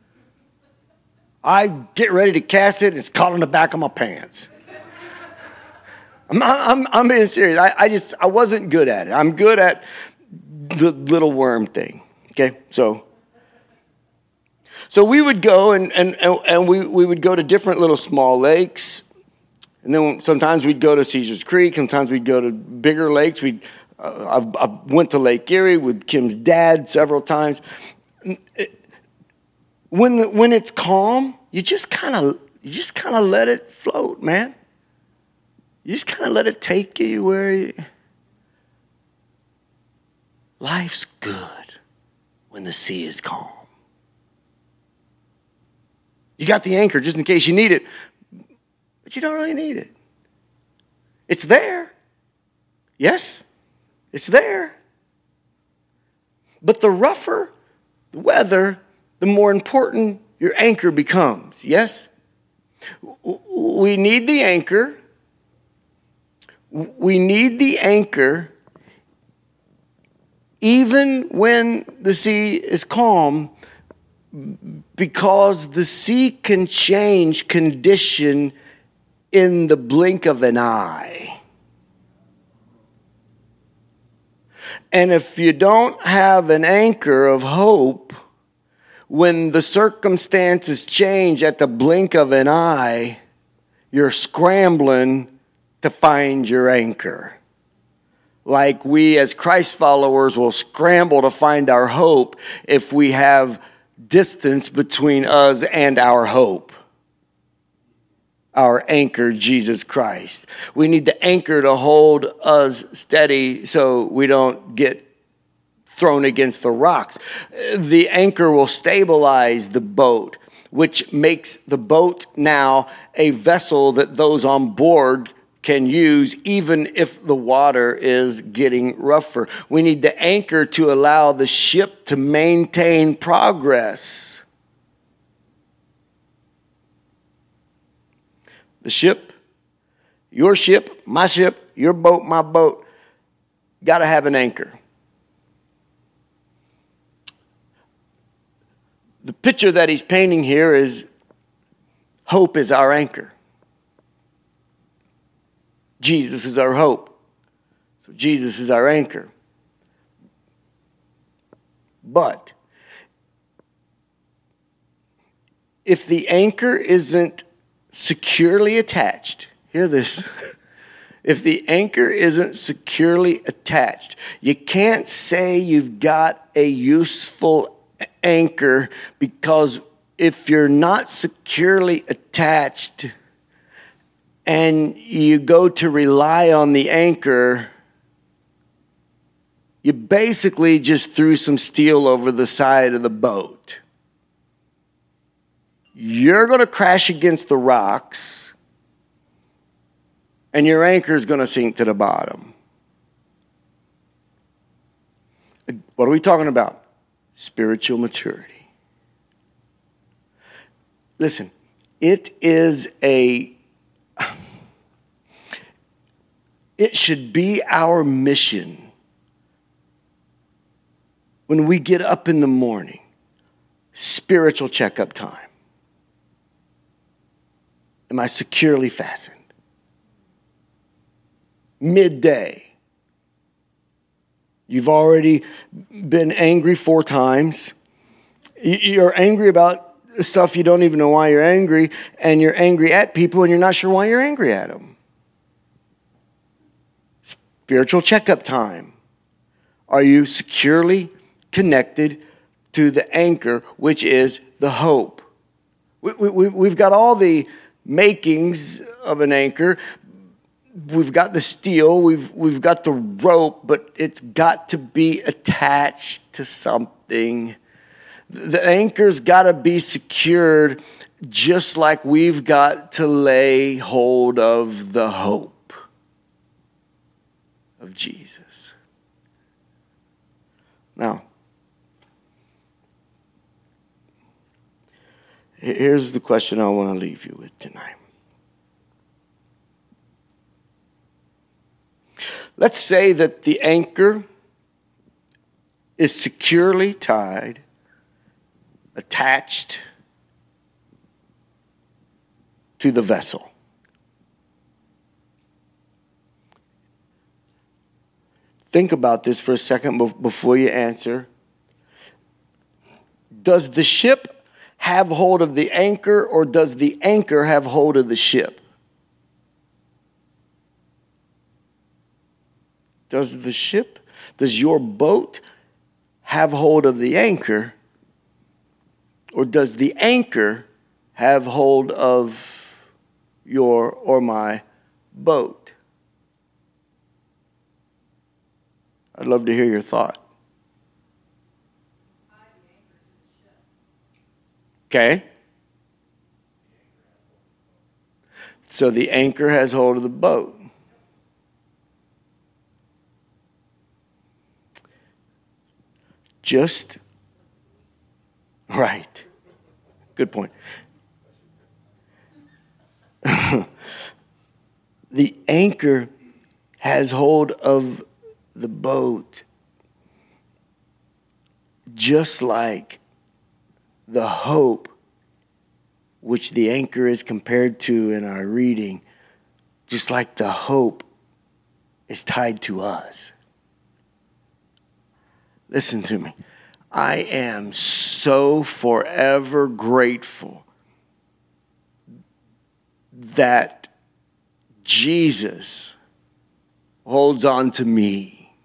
I get ready to cast it, and it's caught in the back of my pants. I'm, I'm, I'm being serious. I, I just, I wasn't good at it. I'm good at the little worm thing, okay? So... So we would go and, and, and we, we would go to different little small lakes. And then sometimes we'd go to Caesars Creek. Sometimes we'd go to bigger lakes. We uh, I, I went to Lake Erie with Kim's dad several times. When the, when it's calm, you just kind of you just kind of let it float, man. You just kind of let it take you where you... Life's good when the sea is calm. You got the anchor just in case you need it, but you don't really need it. It's there. Yes, it's there. But the rougher the weather, the more important your anchor becomes. Yes? We need the anchor. We need the anchor even when the sea is calm, because the sea can change condition in the blink of an eye. And if you don't have an anchor of hope, when the circumstances change at the blink of an eye, you're scrambling to find your anchor. Like we as Christ followers will scramble to find our hope if we have distance between us and our hope. Our anchor, Jesus Christ. We need the anchor to hold us steady so we don't get thrown against the rocks. The anchor will stabilize the boat, which makes the boat now a vessel that those on board can use even if the water is getting rougher. We need the anchor to allow the ship to maintain progress. The ship, your ship, my ship, your boat, my boat, got to have an anchor. The picture that he's painting here is hope is our anchor. Jesus is our hope. So Jesus is our anchor. But if the anchor isn't securely attached, hear this. If the anchor isn't securely attached, you can't say you've got a useful anchor, because if you're not securely attached and you go to rely on the anchor, you basically just threw some steel over the side of the boat. You're going to crash against the rocks, and your anchor is going to sink to the bottom. What are we talking about? Spiritual maturity. Listen, it is a, it should be our mission when we get up in the morning, spiritual checkup time. Am I securely fastened? Midday. You've already been angry four times. You're angry about stuff you don't even know why you're angry, and you're angry at people and you're not sure why you're angry at them. Spiritual checkup time. Are you securely connected to the anchor, which is the hope? We, we, we've got all the makings of an anchor. We've got the steel, we've we've got the rope, but it's got to be attached to something. The anchor's got to be secured, just like we've got to lay hold of the hope of Jesus. Now, here's the question I want to leave you with tonight. Let's say that the anchor is securely tied, attached to the vessel. Think about this for a second before you answer. Does the ship have hold of the anchor, or does the anchor have hold of the ship? Does the ship, does your boat have hold of the anchor, or does the anchor have hold of your or my boat? I'd love to hear your thought. Okay. So the anchor has hold of the boat. Just Right. Good point. The anchor has hold of the boat just like the hope which the anchor is compared to in our reading, just like the hope is tied to us. Listen to me. I am so forever grateful that Jesus holds on to me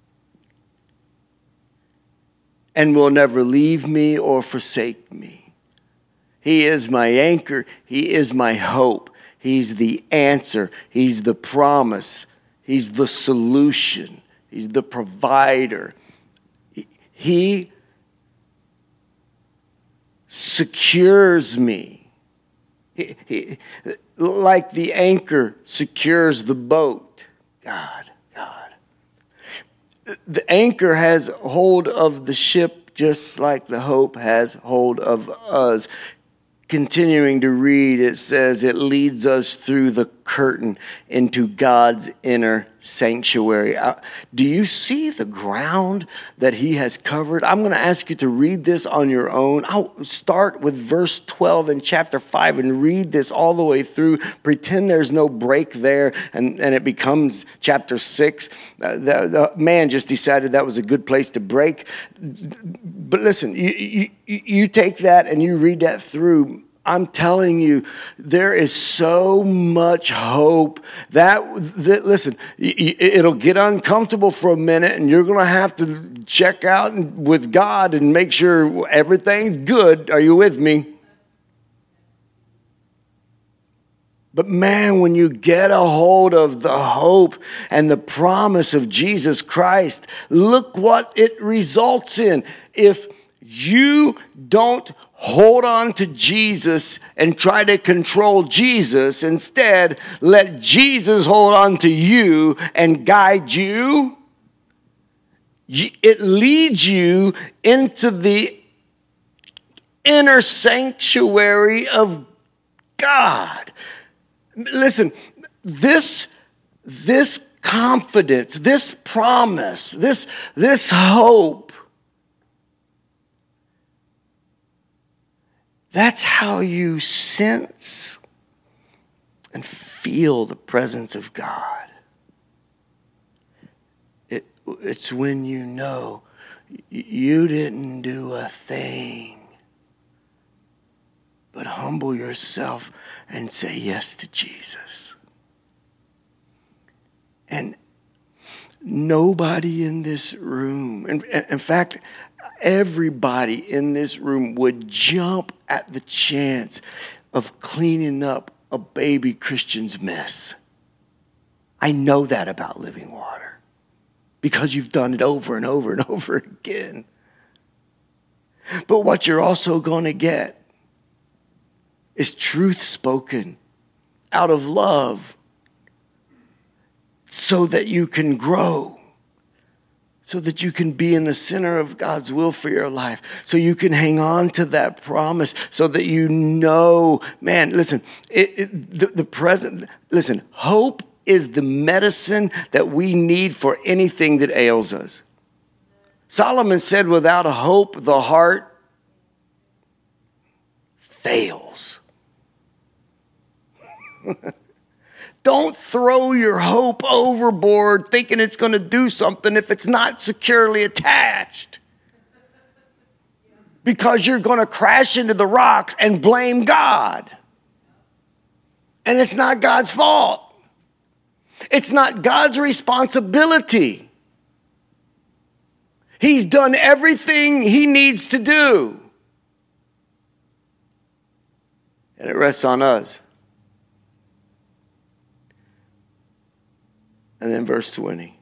and will never leave me or forsake me. He is my anchor. He is my hope. He's the answer. He's the promise. He's the solution. He's the provider. He secures me. He, he, like the anchor secures the boat. God, God. The anchor has hold of the ship just like the hope has hold of us. Continuing to read, it says it leads us through the curtain into God's inner sanctuary. Uh, do you see the ground that he has covered? I'm going to ask you to read this on your own. I'll start with verse twelve in chapter five and read this all the way through. Pretend there's no break there, and, and it becomes chapter six. Uh, the, the man just decided that was a good place to break. But listen, you, you, you take that and you read that through. I'm telling you, there is so much hope that, that listen, it'll get uncomfortable for a minute and you're going to have to check out with God and make sure everything's good. Are you with me? But man, when you get a hold of the hope and the promise of Jesus Christ, look what it results in. If you don't hold on to Jesus and try to control Jesus, instead, let Jesus hold on to you and guide you, it leads you into the inner sanctuary of God. Listen, this, this confidence, this promise, this, this hope, that's how you sense and feel the presence of God. It, it's when you know you didn't do a thing, but humble yourself and say yes to Jesus. And nobody in this room, in, in fact, everybody in this room would jump at the chance of cleaning up a baby Christian's mess. I know that about Living Water because you've done it over and over and over again. But what you're also going to get is truth spoken out of love so that you can grow, so that you can be in the center of God's will for your life, so you can hang on to that promise, so that you know, man, listen, it, it, the, the present, listen, hope is the medicine that we need for anything that ails us. Solomon said, without a hope, the heart fails. Don't throw your hope overboard thinking it's going to do something if it's not securely attached. Because you're going to crash into the rocks and blame God. And it's not God's fault. It's not God's responsibility. He's done everything he needs to do. And it rests on us. And then verse twenty.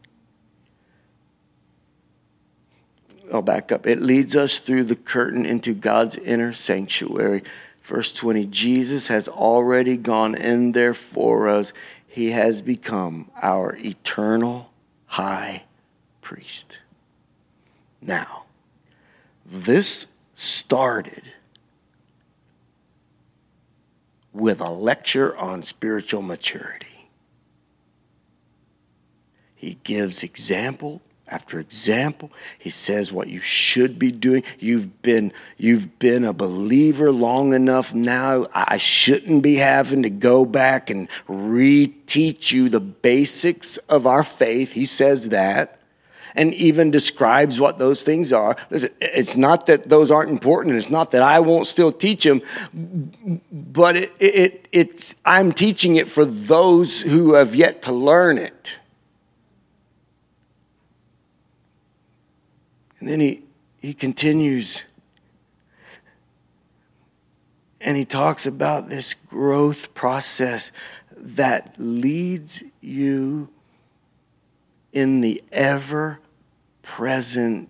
I'll back up. It leads us through the curtain into God's inner sanctuary. Verse twenty. Jesus has already gone in there for us. He has become our eternal high priest. Now, this started with a lecture on spiritual maturity. He gives example after example. He says what you should be doing. You've been, you've been a believer long enough now. I shouldn't be having to go back and reteach you the basics of our faith. He says that. And even describes what those things are. Listen, it's not that those aren't important. It's not that I won't still teach them. But it, it, it's I'm teaching it for those who have yet to learn it. And then he, he continues. And he talks about this growth process that leads you in the ever-present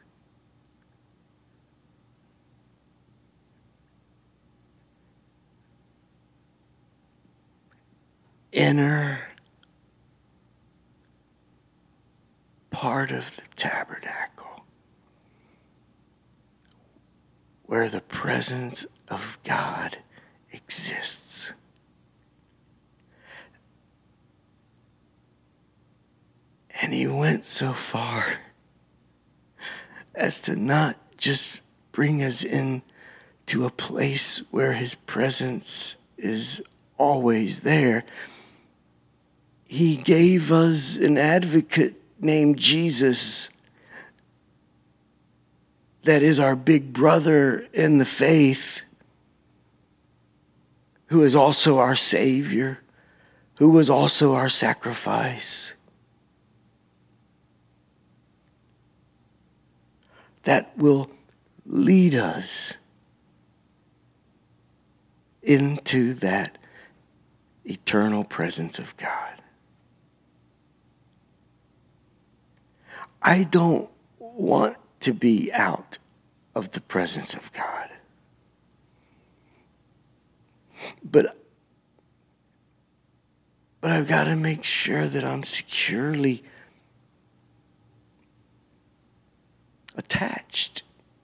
inner part of the tabernacle where the presence of God exists. And he went so far as to not just bring us in to a place where his presence is always there. He gave us an advocate named Jesus that is our big brother in the faith, who is also our Savior, who was also our sacrifice. That will lead us into that eternal presence of God. I don't want to be out of the presence of God. But, but I've got to make sure that I'm securely attached.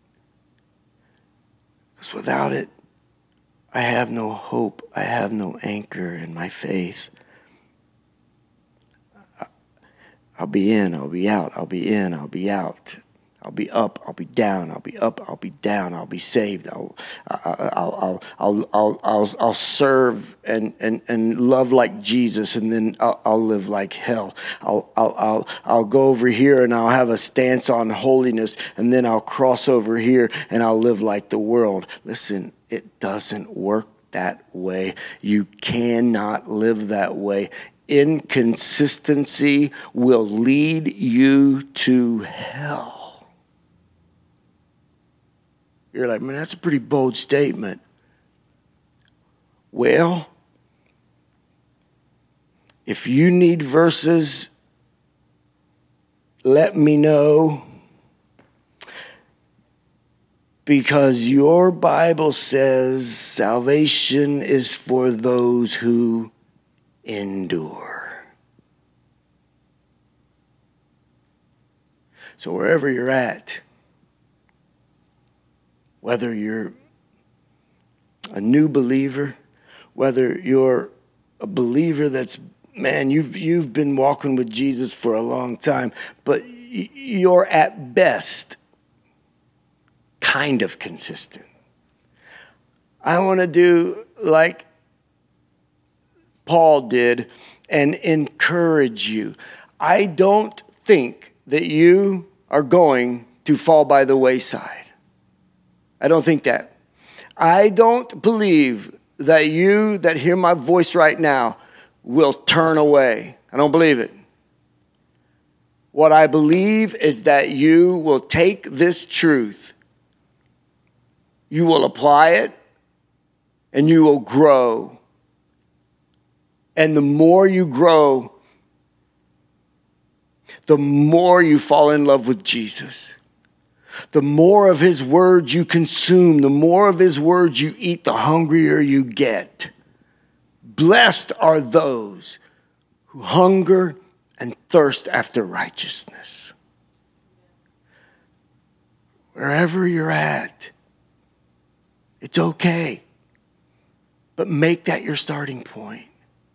Because without it, I have no hope. I have no anchor in my faith. I'll be in, I'll be out, I'll be in, I'll be out. I'll be up, I'll be down, I'll be up, I'll be down, I'll be saved. I'll I'll I'll I'll I'll I'll, I'll serve and, and, and love like Jesus, and then I'll, I'll live like hell. I'll I'll I'll I'll go over here and I'll have a stance on holiness, and then I'll cross over here and I'll live like the world. Listen, it doesn't work that way. You cannot live that way. Inconsistency will lead you to hell. You're like, man, that's a pretty bold statement. Well, if you need verses, let me know. Because your Bible says salvation is for those who endure. So wherever you're at, whether you're a new believer, whether you're a believer that's, man, you've you've been walking with Jesus for a long time, but you're at best kind of consistent. I want to do like Paul did and encourage you. I don't think that you are going to fall by the wayside. I don't think that. I don't believe that you that hear my voice right now will turn away. I don't believe it. What I believe is that you will take this truth, you will apply it, and you will grow. And the more you grow, the more you fall in love with Jesus. The more of his words you consume, the more of his words you eat, the hungrier you get. Blessed are those who hunger and thirst after righteousness. Wherever you're at, It's okay. But make that your starting point.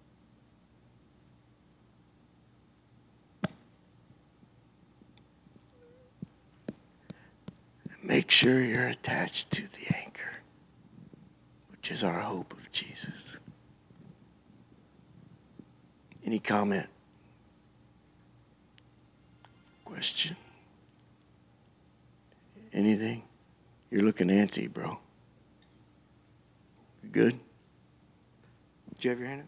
Make sure you're attached to the anchor, which is our hope of Jesus. Any comment? Question? Anything? You're looking antsy, bro. You good? Did you have your hand up?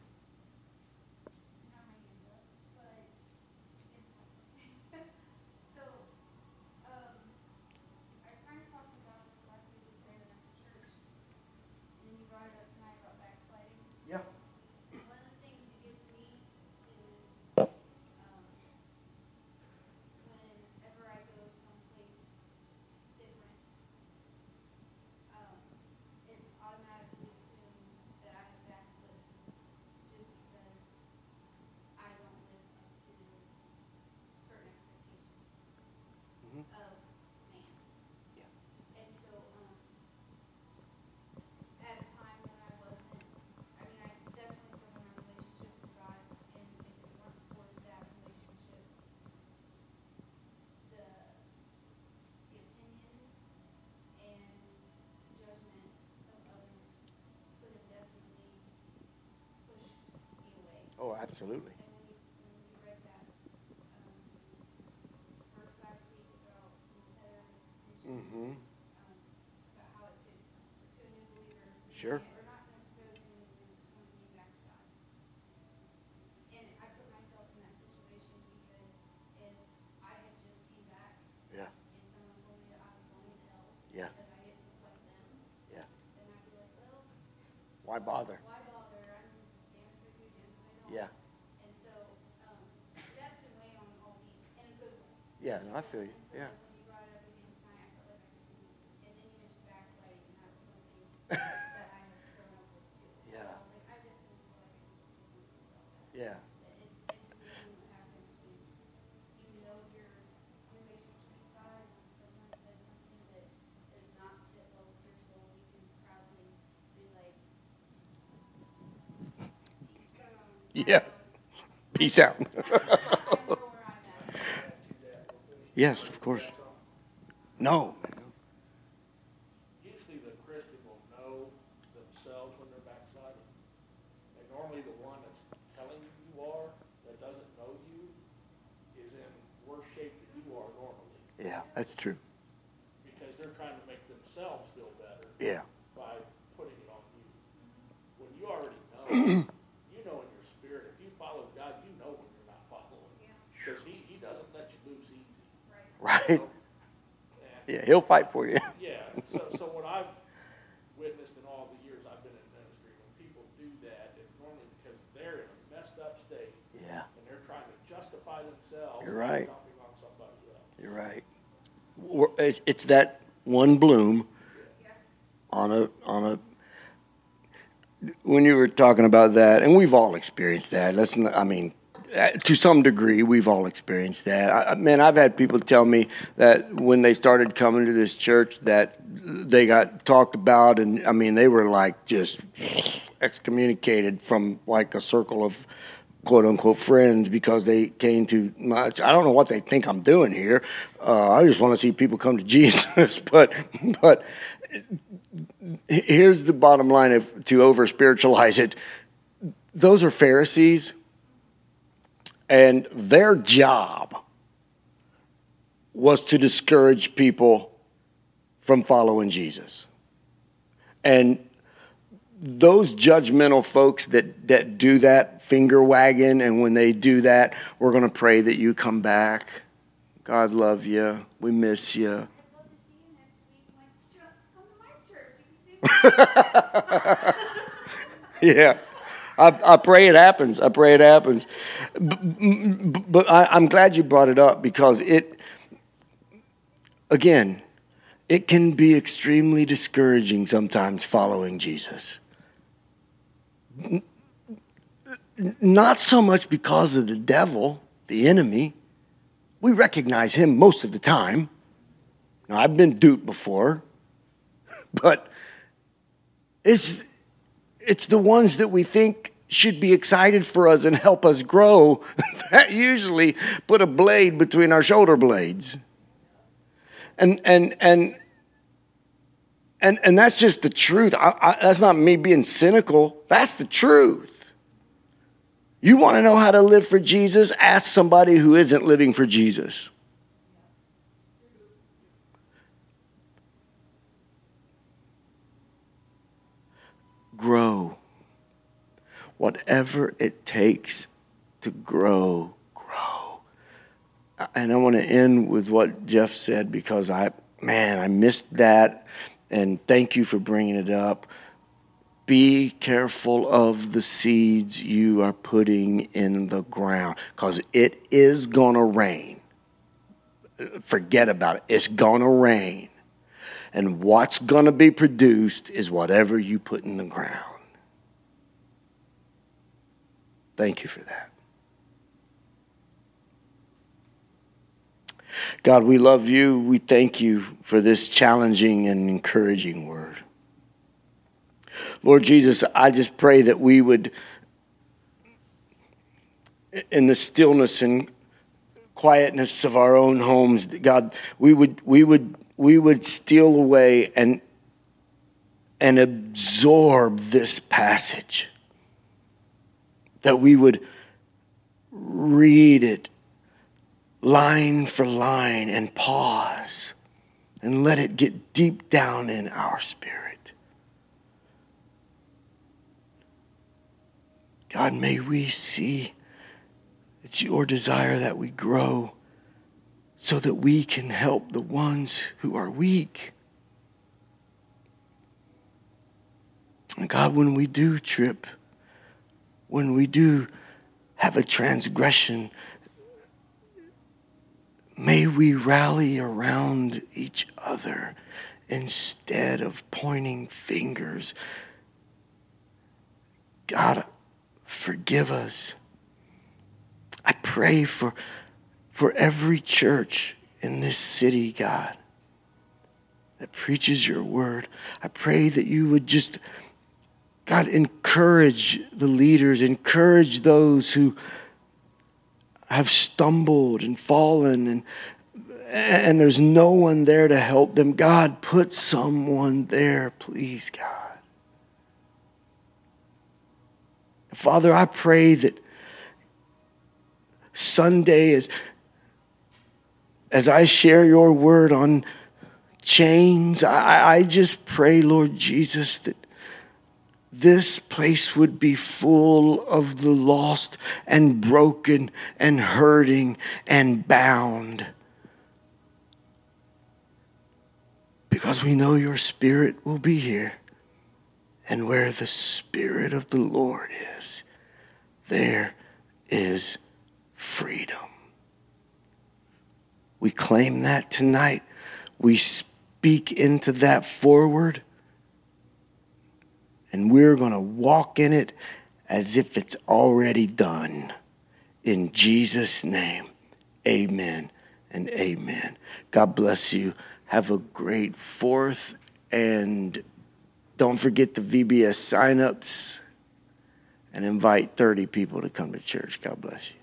Oh, absolutely. Mm-hmm. Sure. Yeah. Yeah. Yeah. Why bother? Yeah. Yeah, no, I feel you. Yeah. Yeah. Yeah. Yeah. Peace out. Yes, of course. No. Usually the Christian will know themselves when they're backsliding. And normally the one that's telling you you are, that doesn't know you, is in worse shape than you are normally. Yeah, that's true. Because they're trying to make themselves feel better Yeah. by putting it on you. When you already know, you know in your spirit, if you follow God, you know when you're not following. Because he, he doesn't let you lose easy. Right. So, Yeah, he'll fight for you. Yeah. So, so what I've witnessed in all the years I've been in ministry, when people do that, it's normally because they're in a messed up state. Yeah. And they're trying to justify themselves. You're right. By dumping on somebody else. You're right. We're- It's it's that one bloom on a on a. When you were talking about that, and we've all experienced that. Let's not, I mean, uh, to some degree, we've all experienced that. I, man, I've had people tell me that when they started coming to this church, that they got talked about, and I mean, they were like just excommunicated from like a circle of quote unquote friends because they came too much. I don't know what they think I'm doing here. Uh, I just want to see people come to Jesus, but but. Here's the bottom line, if to over spiritualize it. Those are Pharisees, and their job was to discourage people from following Jesus. And those judgmental folks that, that do that, finger wagging, and when they do that, we're going to pray that you come back. God love you. We miss you. Yeah, I, I pray it happens. I pray it happens. But, but I, I'm glad you brought it up because it, again, it can be extremely discouraging sometimes following Jesus. Not so much because of the devil, the enemy. We recognize him most of the time. Now, I've been duped before, but It's, it's the ones that we think should be excited for us and help us grow that usually put a blade between our shoulder blades. And and and and and that's just the truth. I, I, that's not me being cynical. That's the truth. You want to know how to live for Jesus? Ask somebody who isn't living for Jesus. Grow. Whatever it takes to grow, grow. And I want to end with what Jeff said, because I, man, I missed that. And thank you for bringing it up. Be careful of the seeds you are putting in the ground, because it is going to rain. Forget about it. It's going to rain. And what's going to be produced is whatever you put in the ground. Thank you for that. God, we love you. We thank you for this challenging and encouraging word. Lord Jesus, I just pray that we would, in the stillness and quietness of our own homes, God, we would we would we would steal away and and absorb this passage. That we would read it line for line and pause and let it get deep down in our spirit. God, may we see it's your desire that we grow so that we can help the ones who are weak. And God, when we do trip, when we do have a transgression, may we rally around each other instead of pointing fingers. God, forgive us. I pray for, for every church in this city, God, that preaches your word. I pray that you would just, God, encourage the leaders, encourage those who have stumbled and fallen, and and there's no one there to help them. God, put someone there, please, God. Father, I pray that Sunday, is, as I share your word on chains, I, I just pray, Lord Jesus, that this place would be full of the lost and broken and hurting and bound. Because we know your Spirit will be here. And where the Spirit of the Lord is, there is freedom. We claim that tonight. We speak into that forward. And we're going to walk in it as if it's already done. In Jesus' name, amen and amen. God bless you. Have a great fourth. And don't forget the V B S signups. And invite thirty people to come to church. God bless you.